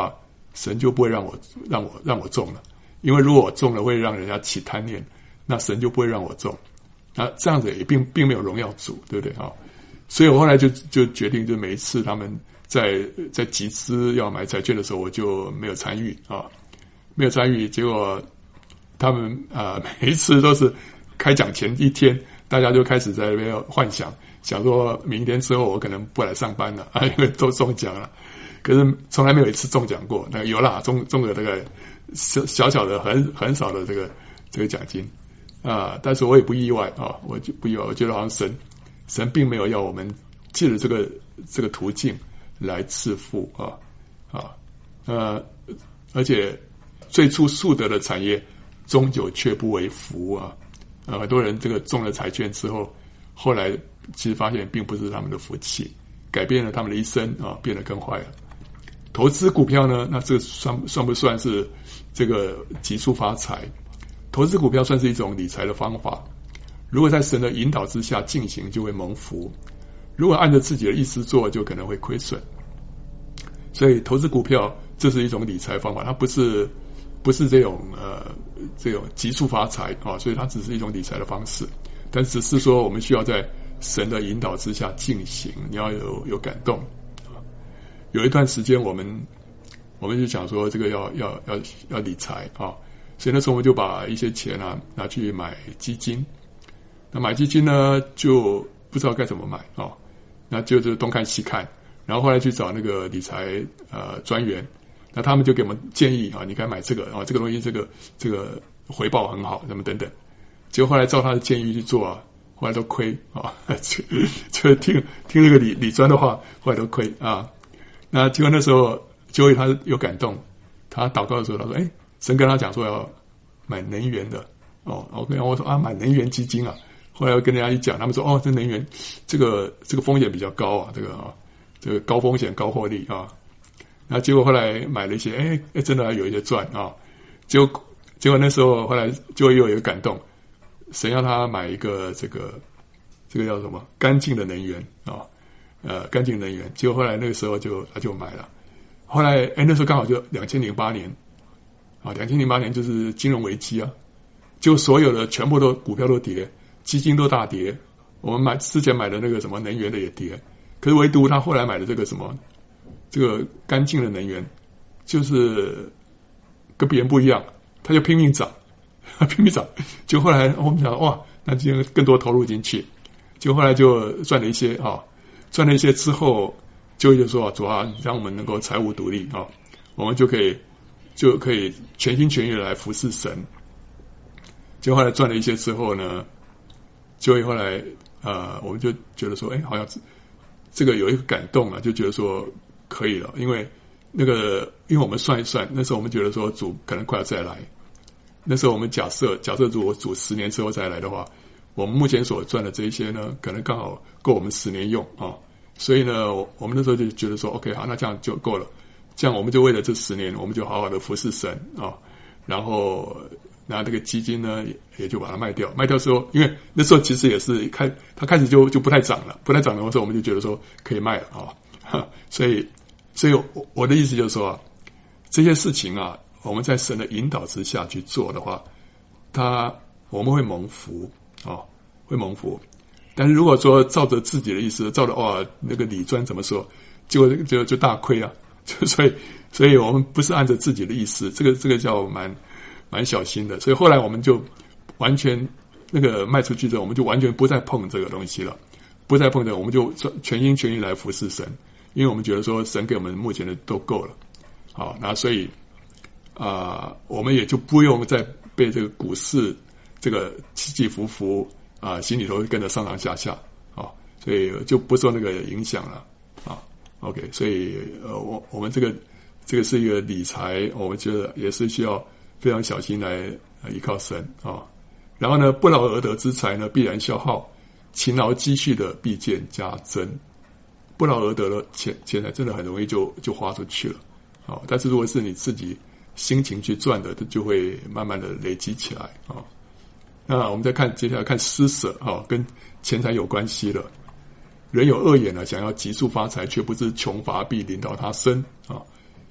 [SPEAKER 1] 神就不会让我让我让我中了，因为如果我中了会让人家起贪念，那神就不会让我中。那这样子也并并没有荣耀主，对不对啊？所以我后来就就决定，就每一次他们在在集资要买彩券的时候，我就没有参与啊，没有参与。结果他们啊、呃、每一次都是开奖前一天，大家就开始在那边幻想，想说明天之后我可能不来上班了啊，因为都中奖了。可是从来没有一次中奖过。那有啦，中中了这个小小小的很很少的这个这个奖金啊，但是我也不意外啊，我就不意外，我觉得好像神神并没有要我们借着这个这个途径来致富啊啊呃，而且最初速得的产业，终究却不为福啊。呃，很多人这个中了彩券之后，后来其实发现并不是他们的福气，改变了他们的一生啊，变得更坏了。投资股票呢，那这算算不算是这个急速发财？投资股票算是一种理财的方法，如果在神的引导之下进行，就会蒙福；如果按照自己的意思做，就可能会亏损。所以投资股票这是一种理财方法，它不是不是这种呃这种急速发财啊，所以它只是一种理财的方式。但只是说我们需要在神的引导之下进行，你要有有感动。有一段时间我们我们就讲说这个要要要要理财啊，所以那时候我们就把一些钱啊拿去买基金。那买基金呢就不知道该怎么买啊，那就是东看西看，然后后来去找那个理财呃专员，那他们就给我们建议啊，你该买这个啊，这个东西这个这个回报很好，什么等等。结果后来照他的建议去做啊，后来都亏啊，就就听听那个理理专的话，后来都亏啊。那结果那时候就会他有感动，他祷告的时候他说：“哎，神跟他讲说要买能源的哦。” OK， 我说啊，买能源基金啊。后来跟人家一讲，他们说：“哦，这能源这个这个风险比较高啊，这个啊，这个高风险高获利啊。”那结果后来买了一些，哎哎，真的还有一些赚啊。结果结果那时候后来就又有一个感动，神要他买一个这个这个叫什么干净的能源啊。呃，干净能源，结果后来那个时候就他就买了，后来哎那时候刚好就两千零八年，啊，两千零八年就是金融危机啊，就所有的全部都股票都跌，基金都大跌，我们买之前买的那个什么能源的也跌，可是唯独他后来买的这个什么这个干净的能源，就是跟别人不一样，他就拼命涨，拼命涨，就后来我们想哇，那今天更多投入进去，就后来就赚了一些啊。赚了一些之后，就就说主啊，让我们能够财务独立啊，我们就可以就可以全心全意来服侍神。就后来赚了一些之后呢，就后来呃，我们就觉得说，哎，好像这个有一个感动啊，就觉得说可以了，因为那个因为我们算一算，那时候我们觉得说主可能快要再来，那时候我们假设假设如果主十年之后再来的话。我们目前所赚的这一些呢，可能刚好够我们十年用啊，所以呢，我们那时候就觉得说 ，OK， 好，那这样就够了。这样我们就为了这十年，我们就好好的服侍神啊，然后拿这个基金呢，也就把它卖掉。卖掉之后，因为那时候其实也是开，它开始就就不太涨了，不太涨的时候，我们就觉得说可以卖了啊。所以，所以我的意思就是说啊，这些事情啊，我们在神的引导之下去做的话，它我们会蒙福。哦，会蒙福，但是如果说照着自己的意思，照着哇那个理专怎么说，结果就就大亏啊！就所以，所以我们不是按照自己的意思，这个这个叫蛮蛮小心的。所以后来我们就完全那个卖出去之后，我们就完全不再碰这个东西了，不再碰这个，我们就全心全意来服侍神，因为我们觉得说神给我们目前的都够了。好，那所以啊、呃，我们也就不用再被这个股市。这个起起伏伏啊，心里头跟着上上下下啊，所以就不受那个影响了啊。OK， 所以呃，我我们这个这个是一个理财，我们觉得也是需要非常小心来依靠神啊。然后呢，不劳而得之财呢，必然消耗；勤劳积蓄的，必见加增。不劳而得的钱钱财真的很容易就就花出去了啊。但是如果是你自己辛勤去赚的，它就会慢慢的累积起来啊。那我们再看接下来看施舍啊，跟钱财有关系了。人有恶眼呢，想要急速发财，却不知穷乏必临到他身啊。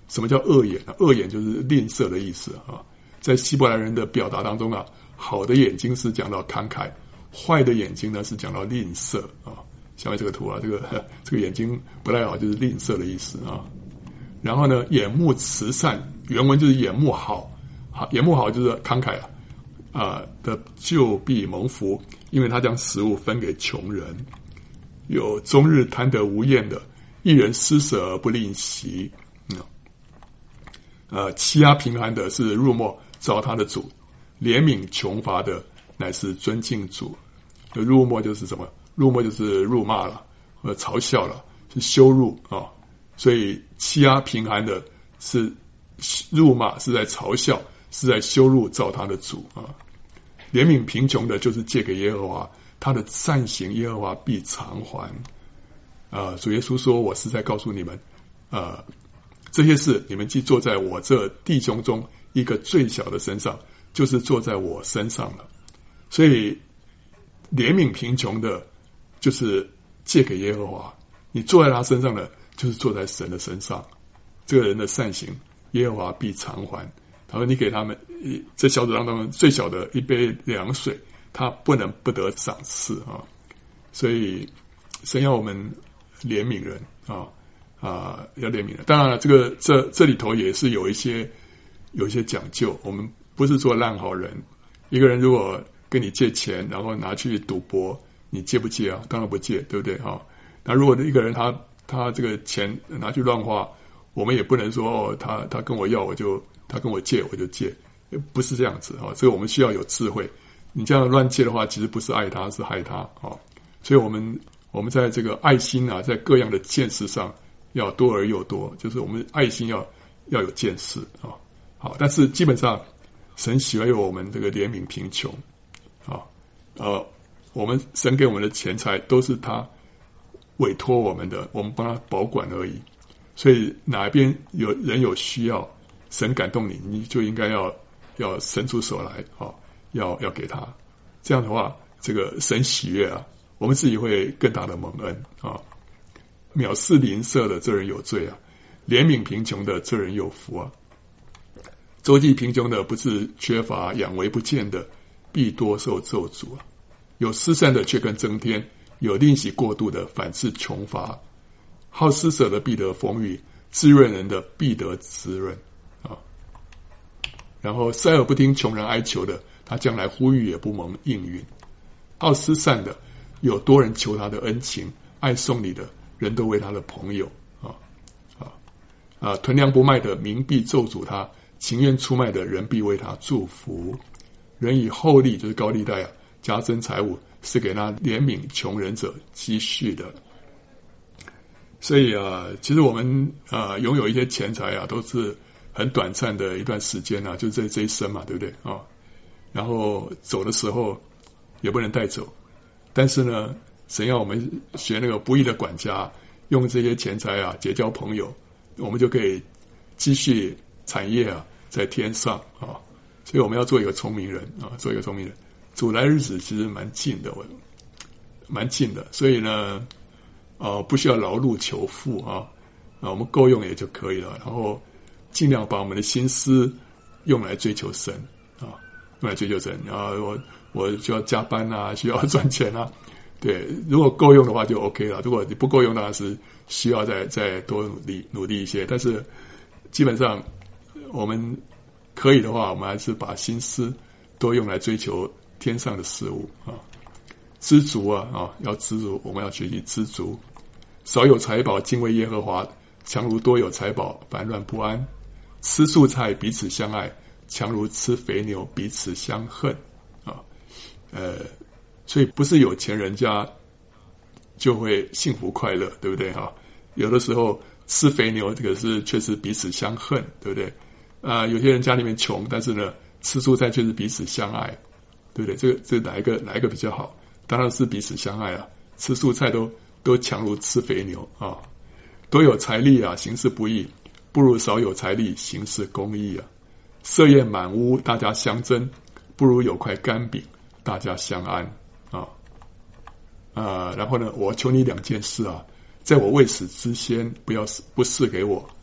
[SPEAKER 1] 什么叫恶眼呢？恶眼就是吝啬的意思啊。在希伯来人的表达当中啊，好的眼睛是讲到慷慨，坏的眼睛呢是讲到吝啬啊。下面这个图啊，这个这个眼睛不太好，就是吝啬的意思啊。然后呢，眼目慈善，原文就是眼目好，好眼目好就是慷慨啊，啊、呃、的就必蒙福，因为他将食物分给穷人。有终日贪得无厌的，一人施舍而不吝惜。嗯，呃，欺压贫寒的是辱没造他的主，怜悯穷乏的乃是尊敬主。辱没就是什么？辱没就是辱骂了，或者嘲笑了，是羞辱啊、哦。所以欺压贫寒的是辱骂，是在嘲笑，是在羞辱造他的主啊。怜悯贫穷的，就是借给耶和华。他的善行，耶和华必偿还。啊、呃，主耶稣说：“我是在告诉你们，呃，这些事你们既做在我这弟兄中一个最小的身上，就是做在我身上了。”所以，怜悯贫穷的，就是借给耶和华；你做在他身上的，就是做在神的身上。这个人的善行，耶和华必偿还。他说：“你给他们这小子当中最小的一杯凉水。”他不能不得赏赐啊，所以神要我们怜悯人啊啊，要怜悯人。当然了，这个这这里头也是有一些有一些讲究。我们不是做烂好人。一个人如果跟你借钱，然后拿去赌博，你借不借啊？当然不借，对不对啊？那如果一个人他他这个钱拿去乱花，我们也不能说哦，他他跟我要我就他跟我借我就借，不是这样子啊。这个我们需要有智慧。你这样乱借的话，其实不是爱他，是害他啊、哦！所以，我们我们在这个爱心啊，在各样的见识上要多而又多，就是我们爱心要要有见识啊、哦。好，但是基本上，神喜欢有我们这个怜悯贫穷啊、哦，呃，我们神给我们的钱财都是他委托我们的，我们帮他保管而已。所以，哪一边有人有需要，神感动你，你就应该要要伸出手来啊。哦要要给他，这样的话，这个神喜悦啊，我们自己会更大的蒙恩啊。藐视邻舍的这人有罪啊，怜悯贫穷的这人有福啊。周济贫穷的不是缺乏，养为不见的必多受咒诅啊。有施善的却更增添，有吝惜过度的反是穷乏。好施舍的必得丰裕，滋润人的必得滋润啊。然后塞耳不听穷人哀求的，他将来呼吁也不蒙应允。好施善的，有多人求他的恩情，爱送礼的人都为他的朋友啊啊啊！囤粮不卖的，民必咒诅他；情愿出卖的人必为他祝福。人以厚利，就是高利贷啊，加增财物，是给那怜悯穷人者积蓄的。所以啊，其实我们啊拥有一些钱财啊，都是很短暂的一段时间啊，就这这一生嘛，对不对啊？然后走的时候也不能带走，但是呢，神要我们学那个不义的管家，用这些钱财啊结交朋友，我们就可以积蓄产业啊在天上啊。所以我们要做一个聪明人啊，做一个聪明人。主来日子其实蛮近的，我蛮近的，所以呢，呃，不需要劳碌求富啊，啊，我们够用也就可以了。然后尽量把我们的心思用来追求神。用来追求神啊，我我需要加班啊，需要赚钱啊，对，如果够用的话就 OK 了。如果你不够用，当然是需要再再多努力努力一些。但是基本上我们可以的话，我们还是把心思多用来追求天上的事物啊，知足啊啊，要知足，我们要学习知足。少有财宝，敬畏耶和华，强如多有财宝，烦乱不安。吃素菜，彼此相爱，强如吃肥牛，彼此相恨啊。呃，所以不是有钱人家就会幸福快乐，对不对哈？有的时候吃肥牛，这个是确实彼此相恨，对不对？啊、呃，有些人家里面穷，但是呢，吃素菜却是彼此相爱，对不对？这个这哪一个哪一个比较好？当然是彼此相爱啊！吃素菜都都强如吃肥牛啊！多有财力啊，行事不义，不如少有财力，行事公义啊！设宴满屋，大家相争，不如有块干饼，大家相安啊！啊，然后呢，我求你两件事啊，在我未死之先，不要不赐给我，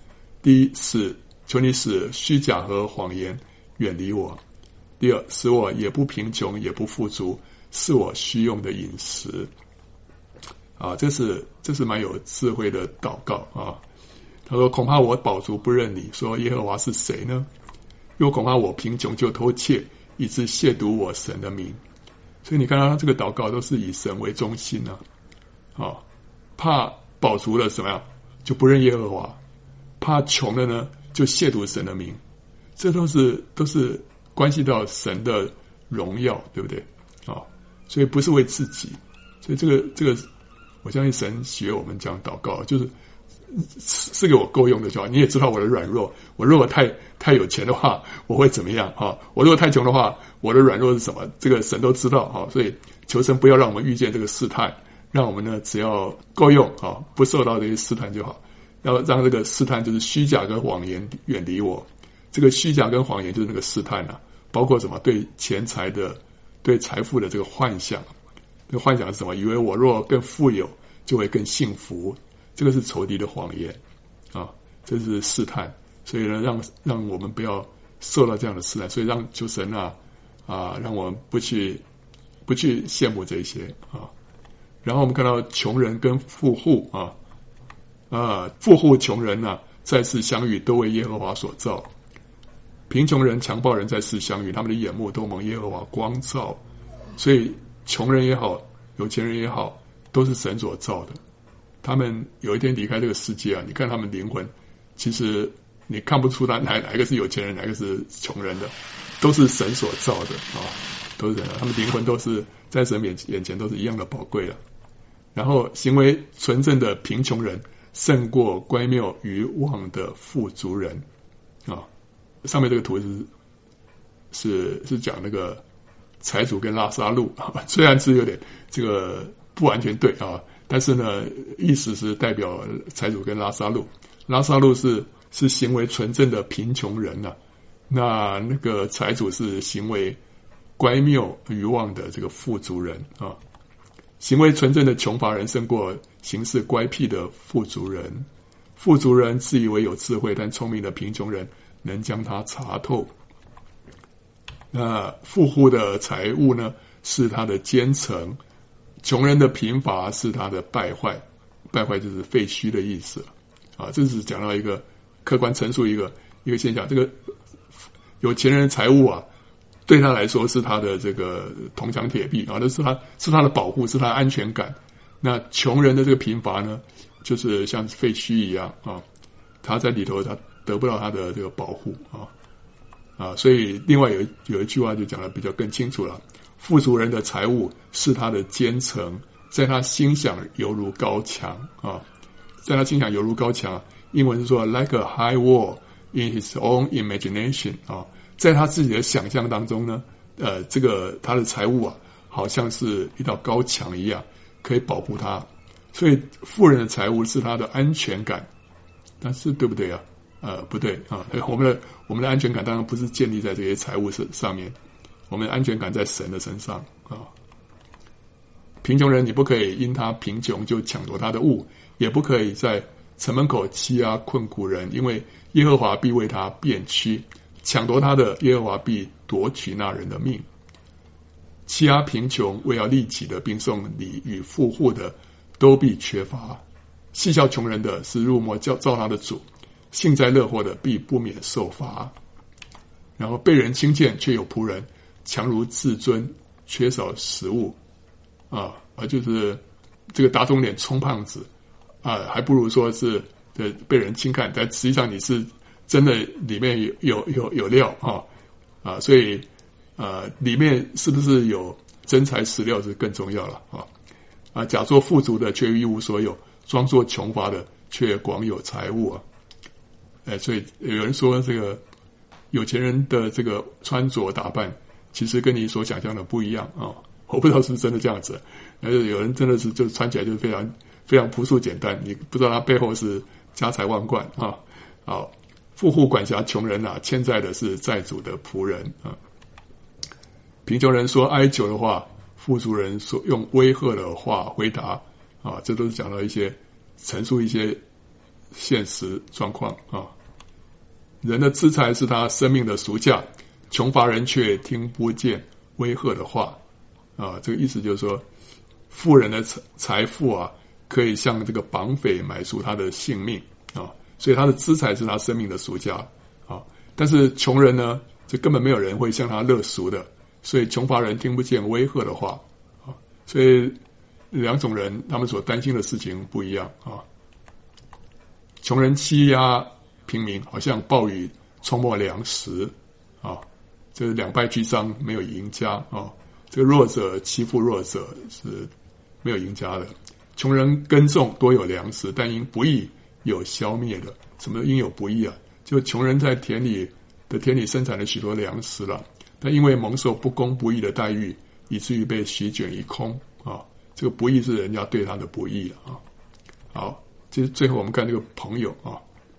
[SPEAKER 1] 第一是求你使虚假和谎言远离我；第二，使我也不贫穷也不富足，是我需用的饮食。啊，这是这是蛮有智慧的祷告啊。他说：恐怕我饱足不认你，说耶和华是谁呢？又恐怕我贫穷就偷窃，以致亵渎我神的名。所以你看到他这个祷告都是以神为中心啊。啊，怕饱足了什么样就不认耶和华，怕穷了呢就亵渎神的名。这都是都是关系到神的荣耀，对不对啊？所以不是为自己。所以这个这个我相信神喜悦我们讲祷告，就是是给我够用的就好。你也知道我的软弱，我如果太太有钱的话，我会怎么样啊？我如果太穷的话，我的软弱是什么？这个神都知道啊。所以求神不要让我们遇见这个试探，让我们呢只要够用啊，不受到这些试探就好。要让这个试探就是虚假跟谎言远离我。这个虚假跟谎言就是那个试探啊，包括什么？对钱财的、对财富的这个幻想。这个幻想是什么？以为我若更富有，就会更幸福。这个是仇敌的谎言啊，这是试探。所以呢，让让我们不要受到这样的试探。所以让求神啊啊，让我们不去不去羡慕这些啊。然后我们看到穷人跟富户啊啊，富户穷人啊，再次相遇，都为耶和华所造。贫穷人、强暴人再次相遇，他们的眼目都蒙耶和华光照。所以穷人也好，有钱人也好，都是神所造的。他们有一天离开这个世界啊，你看他们灵魂，其实你看不出他哪哪一个是有钱人，哪一个是穷人的，都是神所造的啊，都是人，他们灵魂都是在神眼眼前都是一样的宝贵的。然后行为纯正的贫穷人胜过乖谬愚妄的富足人啊。上面这个图是是是讲那个财主跟拉撒路啊，虽然是有点这个不完全对啊，但是呢，意思是代表财主跟拉撒路。拉撒路是是行为纯正的贫穷人呐、啊，那那个财主是行为乖谬愚妄的这个富足人啊。行为纯正的穷乏人胜过行事乖僻的富足人。富足人自以为有智慧，但聪明的贫穷人能将他查透。那富户的财物呢，是他的奸臣；穷人的贫乏是他的败坏。败坏就是废墟的意思啊。这是讲到一个客观陈述一个一个现象。这个有钱人的财物啊，对他来说是他的这个铜墙铁壁啊，那是他是他的保护，是他的安全感。那穷人的这个贫乏呢，就是像废墟一样啊，他在里头他得不到他的这个保护啊啊，所以另外有有一句话就讲得比较更清楚了：富足人的财物是他的坚城，在他心想犹如高墙啊，在他心想犹如高墙。英文是说 like a high wall in his own imagination 啊，在他自己的想象当中呢，呃，这个他的财物啊，好像是一道高墙一样，可以保护他。所以富人的财物是他的安全感，但是对不对啊？呃，不对啊。我们的我们的安全感当然不是建立在这些财物上面，我们的安全感在神的身上啊。贫穷人你不可以因他贫穷就抢夺他的物，也不可以在城门口欺压困苦人，因为耶和华必为他辩屈，抢夺他的耶和华必夺取那人的命。欺压贫穷为要利己的，并送礼与富户的，都必缺乏。戏笑穷人的是入魔造他的主，幸灾乐祸的必不免受罚。然后被人轻贱却有仆人，强如自尊，缺少食物啊啊，就是这个打肿脸充胖子啊，还不如说是呃被人轻看，但实际上你是真的里面有有有有料啊啊，所以呃里面是不是有真材实料是更重要了啊啊，假作富足的却一无所有，装作穷乏的却广有财物啊。哎，所以有人说这个有钱人的这个穿着打扮，其实跟你所想象的不一样啊。我不知道是不是真的这样子，但是有人真的是就穿起来就非常非常朴素简单，你不知道他背后是家财万贯啊。好，富户管辖穷人啊，欠债的是债主的仆人啊。贫穷人说哀求的话，富足人说用威吓的话回答啊，这都是讲到一些陈述一些现实状况啊。 人的资财是他生命的赎价，穷乏人却听不见威吓的话。啊，这个意思就是说，富人的财富啊，可以向这个绑匪买赎他的性命啊，所以他的资财是他生命的赎价啊。但是穷人呢，就根本没有人会向他勒赎的，所以穷乏人听不见威吓的话啊。所以两种人他们所担心的事情不一样啊。穷人欺压平民，好像暴雨冲没粮食啊，这是两败俱伤，没有赢家啊。这个弱者欺负弱者是没有赢家的。穷人耕种多有粮食，但因不义有消灭的。什么因有不义啊？就穷人在田里的田里生产了许多粮食了，但因为蒙受不公不义的待遇，以至于被席卷一空啊。这个不义是人家对他的不义啊。好，其实最后我们看这个朋友啊，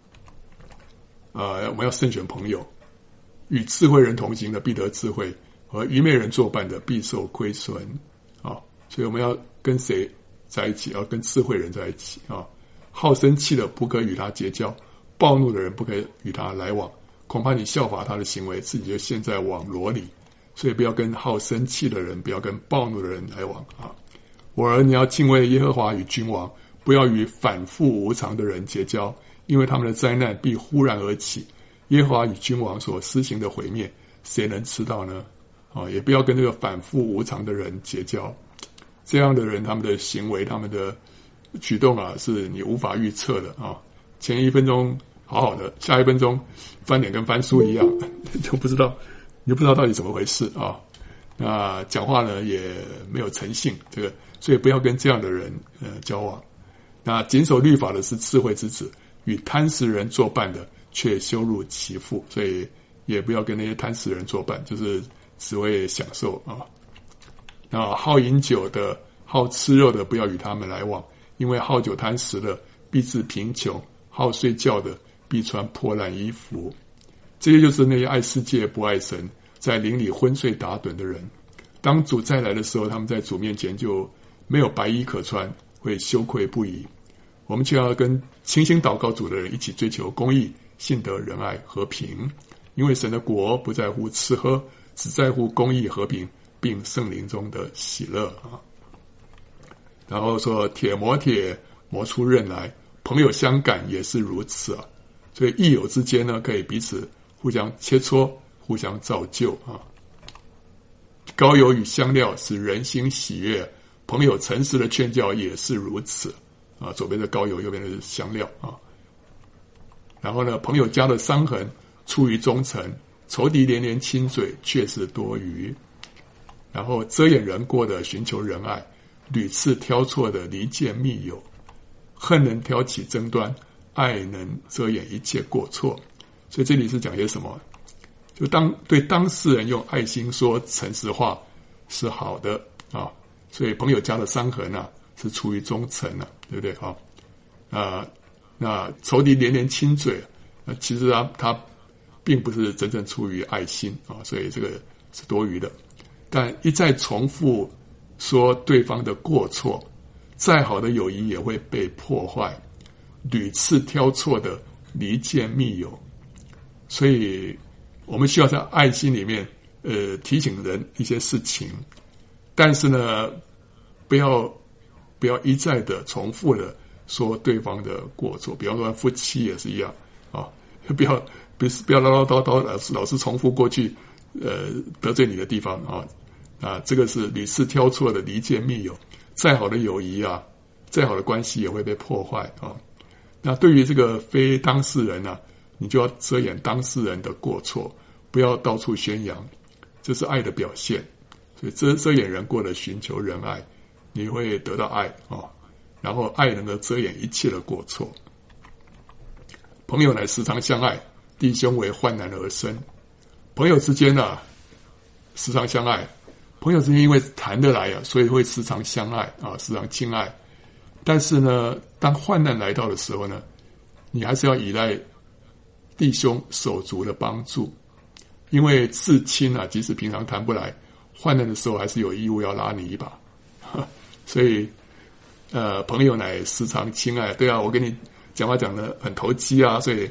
[SPEAKER 1] 呃，我们要慎选朋友，与智慧人同行的必得智慧，和愚昧人作伴的必受亏损啊。所以我们要跟谁在一起？要跟智慧人在一起啊。好生气的不可与他结交，暴怒的人不可以与他来往，恐怕你效法他的行为，自己就陷在网罗里。所以不要跟好生气的人，不要跟暴怒的人来往啊。我儿，你要敬畏耶和华与君王，不要与反复无常的人结交，因为他们的灾难必忽然而起。耶和华与君王所施行的毁灭，谁能知道呢？啊，也不要跟这个反复无常的人结交。这样的人，他们的行为，他们的举动啊，是你无法预测的啊。前一分钟好好的，下一分钟翻脸跟翻书一样，就不知道，你就不知道到底怎么回事啊。那讲话呢也没有诚信，这个，所以不要跟这样的人呃交往。那谨守律法的是智慧之子，与贪食人作伴的却羞辱其父，所以也不要跟那些贪食人作伴，就是只会享受啊。那好饮酒的、好吃肉的，不要与他们来往，因为好酒贪食的必致贫穷，好睡觉的必穿破烂衣服。这些就是那些爱世界不爱神，在灵里昏睡打盹的人。当主再来的时候，他们在主面前就没有白衣可穿，会羞愧不已。我们就要跟清心祷告主的人一起追求公义、信德、仁爱、和平，因为神的国不在乎吃喝，只在乎公义、和平，并圣灵中的喜乐啊。然后说铁磨铁，磨出刃来，朋友相感也是如此啊。所以益友之间呢，可以彼此互相切磋，互相造就啊。膏油与香料使人心喜悦，朋友诚实的劝教也是如此啊。左边的膏油，右边的是香料啊。然后呢，朋友家的伤痕出于忠诚，仇敌连连亲嘴却是多余。然后遮掩人过的寻求仁爱，屡次挑错的离间密友。恨能挑起争端，爱能遮掩一切过错。所以这里是讲些什么？就当对当事人用爱心说诚实话是好的啊，所以朋友家的伤痕啊是出于忠诚啊，对不对啊？啊，那仇敌连连亲嘴，那其实他他并不是真正出于爱心啊，所以这个是多余的。但一再重复说对方的过错，再好的友谊也会被破坏，屡次挑错的离间密友。所以我们需要在爱心里面呃提醒人一些事情，但是呢不要不要一再的重复的说对方的过错。比方说夫妻也是一样啊，不要不不要唠唠叨叨老是老是重复过去呃得罪你的地方啊啊，这个是屡次挑错的离间密友。再好的友谊啊，再好的关系也会被破坏啊。那对于这个非当事人啊，你就要遮掩当事人的过错，不要到处宣扬，这是爱的表现。所以遮遮掩人过的寻求仁爱，你会得到爱啊。然后爱能够遮掩一切的过错。朋友乃时常相爱，弟兄为患难而生。朋友之间啊，时常相爱。朋友之间因为谈得来啊，所以会时常相爱啊，时常亲爱。但是呢，当患难来到的时候呢，你还是要依赖弟兄手足的帮助，因为至亲啊，即使平常谈不来，患难的时候还是有义务要拉你一把。所以，呃，朋友乃时常亲爱。对啊，我跟你讲话讲得很投机啊，所以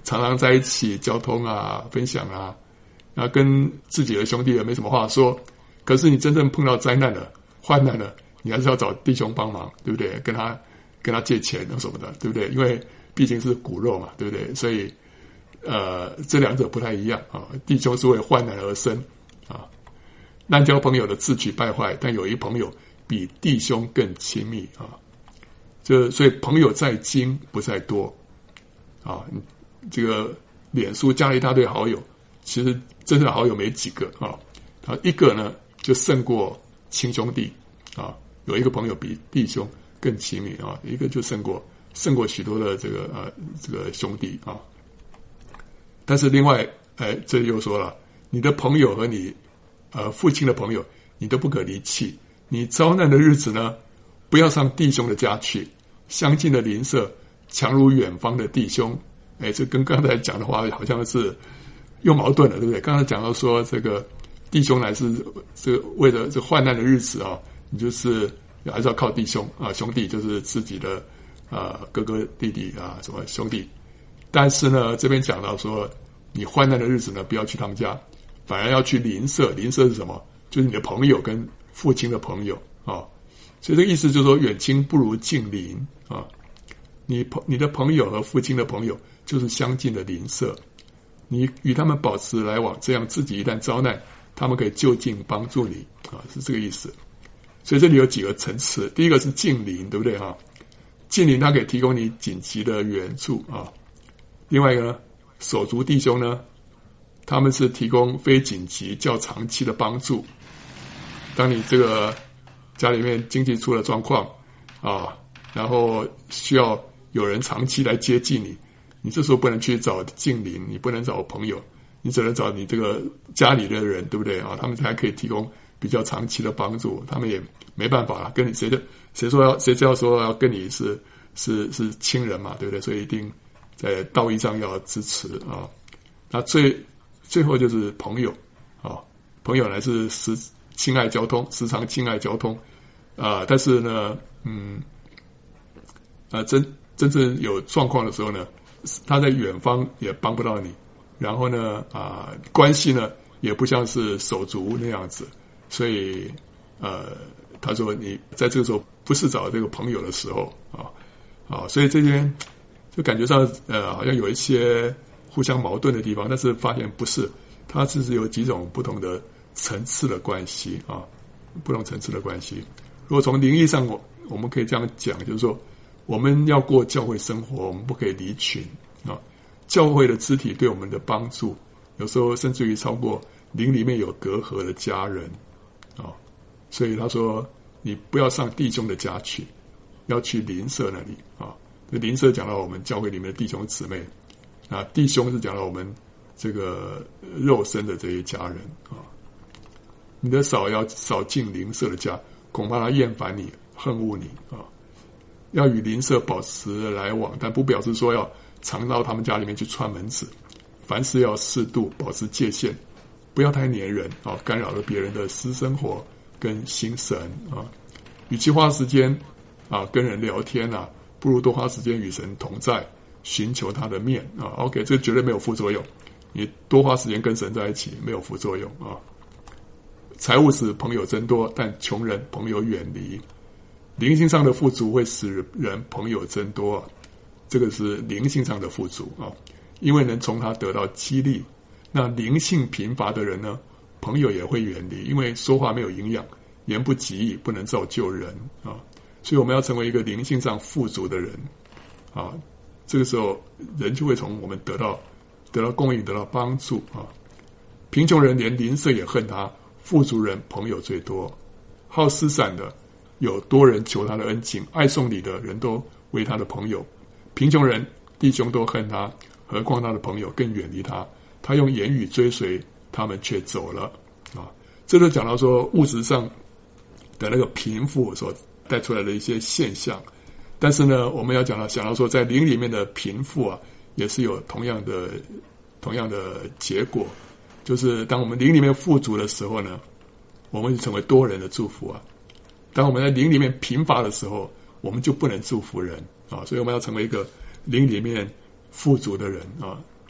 [SPEAKER 1] 常常在一起交通啊、分享啊，然后跟自己的兄弟也没什么话说。可是你真正碰到灾难了、患难了，你还是要找弟兄帮忙，对不对？跟他跟他借钱什么的，对不对？因为毕竟是骨肉嘛，对不对？所以呃，这两者不太一样啊。弟兄是为患难而生啊，滥交朋友的自取败坏，但有一朋友比弟兄更亲密啊。这所以朋友在精不在多啊。这个脸书加了一大堆好友，其实真正的好友没几个啊。啊，一个呢就胜过亲兄弟啊，有一个朋友比弟兄更亲密啊，一个就胜过胜过许多的这个呃这个兄弟啊。但是另外，哎，这里又说了，你的朋友和你呃父亲的朋友，你都不可离弃。你遭难的日子呢，不要上弟兄的家去，相近的邻舍强如远方的弟兄。哎，这跟刚才讲的话好像是又矛盾了，对不对？刚才讲到说这个弟兄乃是这个为了这患难的日子啊，你就是还是要靠弟兄啊，兄弟就是自己的啊哥哥弟弟啊什么兄弟。但是呢，这边讲到说，你患难的日子呢，不要去他们家，反而要去邻舍。邻舍是什么？就是你的朋友跟父亲的朋友啊。所以这个意思就是说，远亲不如近邻啊。你朋你的朋友和父亲的朋友就是相近的邻舍，你与他们保持来往，这样自己一旦遭难，他们可以就近帮助你啊，是这个意思。所以这里有几个层次，第一个是近邻，对不对哈？近邻他可以提供你紧急的援助啊。另外一个呢，手足弟兄呢，他们是提供非紧急较长期的帮助。当你这个家里面经济出了状况啊，然后需要有人长期来接济你，你这时候不能去找近邻，你不能找朋友，你只能找你这个家里的人，对不对啊？他们才可以提供比较长期的帮助，他们也没办法跟你谁的谁说要谁知道说要跟你是是是亲人嘛，对不对？所以一定在道义上要支持啊。那最最后就是朋友啊，朋友呢是时亲爱交通，时常亲爱交通啊，但是呢，嗯，啊真真正有状况的时候呢，他在远方也帮不到你，然后呢啊关系呢也不像是手足那样子，所以呃他说你在这个时候不是找这个朋友的时候啊啊，所以这边就感觉上呃好像有一些互相矛盾的地方，但是发现不是，它只是有几种不同的层次的关系啊，不同层次的关系。如果从灵意上我我们可以这样讲，就是说我们要过教会生活，我们不可以离群啊。教会的肢体对我们的帮助，有时候甚至于超过灵里面有隔阂的家人啊。所以他说，你不要上弟兄的家去，要去邻舍那里啊。邻舍讲到我们教会里面的弟兄姊妹啊，弟兄是讲到我们这个肉身的这些家人啊。你的少要少进邻舍的家，恐怕他厌烦你，恨恶你啊。要与邻舍保持来往，但不表示说要常到他们家里面去串门子。凡事要适度，保持界限，不要太黏人啊，干扰了别人的私生活跟心神啊。与其花时间啊跟人聊天啊，不如多花时间与神同在，寻求他的面啊。OK， 这绝对没有副作用。你多花时间跟神在一起，没有副作用啊。财物使朋友增多，但穷人朋友远离。灵性上的富足会使人朋友增多，这个是灵性上的富足啊，因为能从他得到激励。那灵性贫乏的人呢，朋友也会远离，因为说话没有营养，言不及义，不能造就人啊。所以我们要成为一个灵性上富足的人啊，这个时候人就会从我们得到得到供应，得到帮助啊。贫穷人连邻舍也恨他，富足人朋友最多。好施散的有多人求他的恩情，爱送礼的人都为他的朋友。贫穷人弟兄都恨他，何况他的朋友更远离他。他用言语追随他们，却走了啊。这就讲到说物质上的那个贫富所带出来的一些现象，但是呢，我们要讲到想到说，在灵里面的贫富啊，也是有同样的同样的结果，就是当我们灵里面富足的时候呢，我们就成为多人的祝福啊。当我们在灵里面贫乏的时候，我们就不能祝福人啊。所以我们要成为一个灵里面富足的人啊。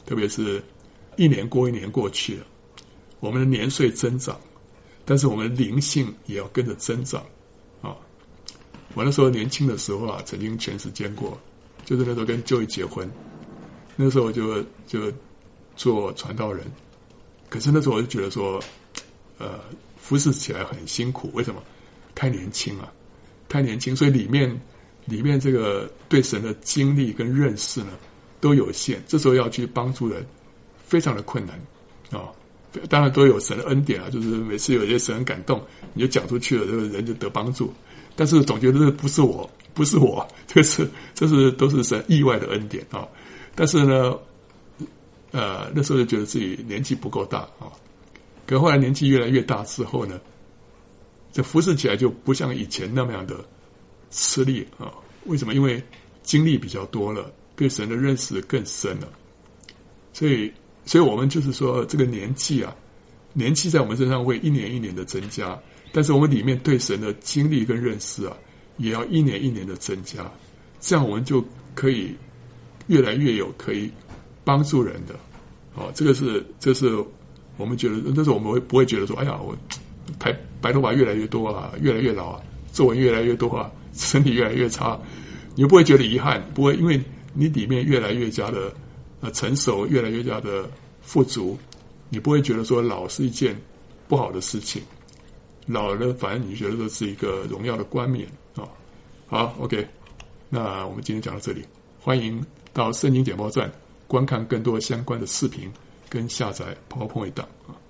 [SPEAKER 1] 特别是一年过一年过去了，我们的年岁增长，但是我们的灵性也要跟着增长啊。我那时候年轻的时候啊，曾经全时间过，就是那时候跟Joey结婚，那时候就就做传道人，可是那时候我就觉得说，呃，服侍起来很辛苦，为什么？太年轻了，太年轻，所以里面里面这个对神的经历跟认识呢都有限，这时候要去帮助人，非常的困难啊、哦。当然都有神的恩典啊，就是每次有一些神很感动，你就讲出去了，这个人就得帮助。但是总觉得这不是我，不是我，这个是这是都是神意外的恩典啊、哦。但是呢，呃，那时候就觉得自己年纪不够大啊、哦。可后来年纪越来越大之后呢，这服侍起来就不像以前那么样的吃力啊、哦。为什么？因为经历比较多了，对神的认识更深了。所以，所以我们就是说，这个年纪啊，年纪在我们身上会一年一年的增加，但是我们里面对神的经历跟认识啊，也要一年一年的增加，这样我们就可以越来越有可以帮助人的。哦，这个是，这是我们觉得，但是我们会不会觉得说，哎呀，我白白头发越来越多啊，越来越老啊，皱纹越来越多啊，身体越来越差，你不会觉得遗憾，不会，因为你里面越来越加的呃成熟，越来越加的富足，你不会觉得说老是一件不好的事情，老了反而你觉得这是一个荣耀的冠冕啊、哦。好 ，OK， 那我们今天讲到这里，欢迎到圣经简报站观看更多相关的视频跟下载 PowerPoint 档啊。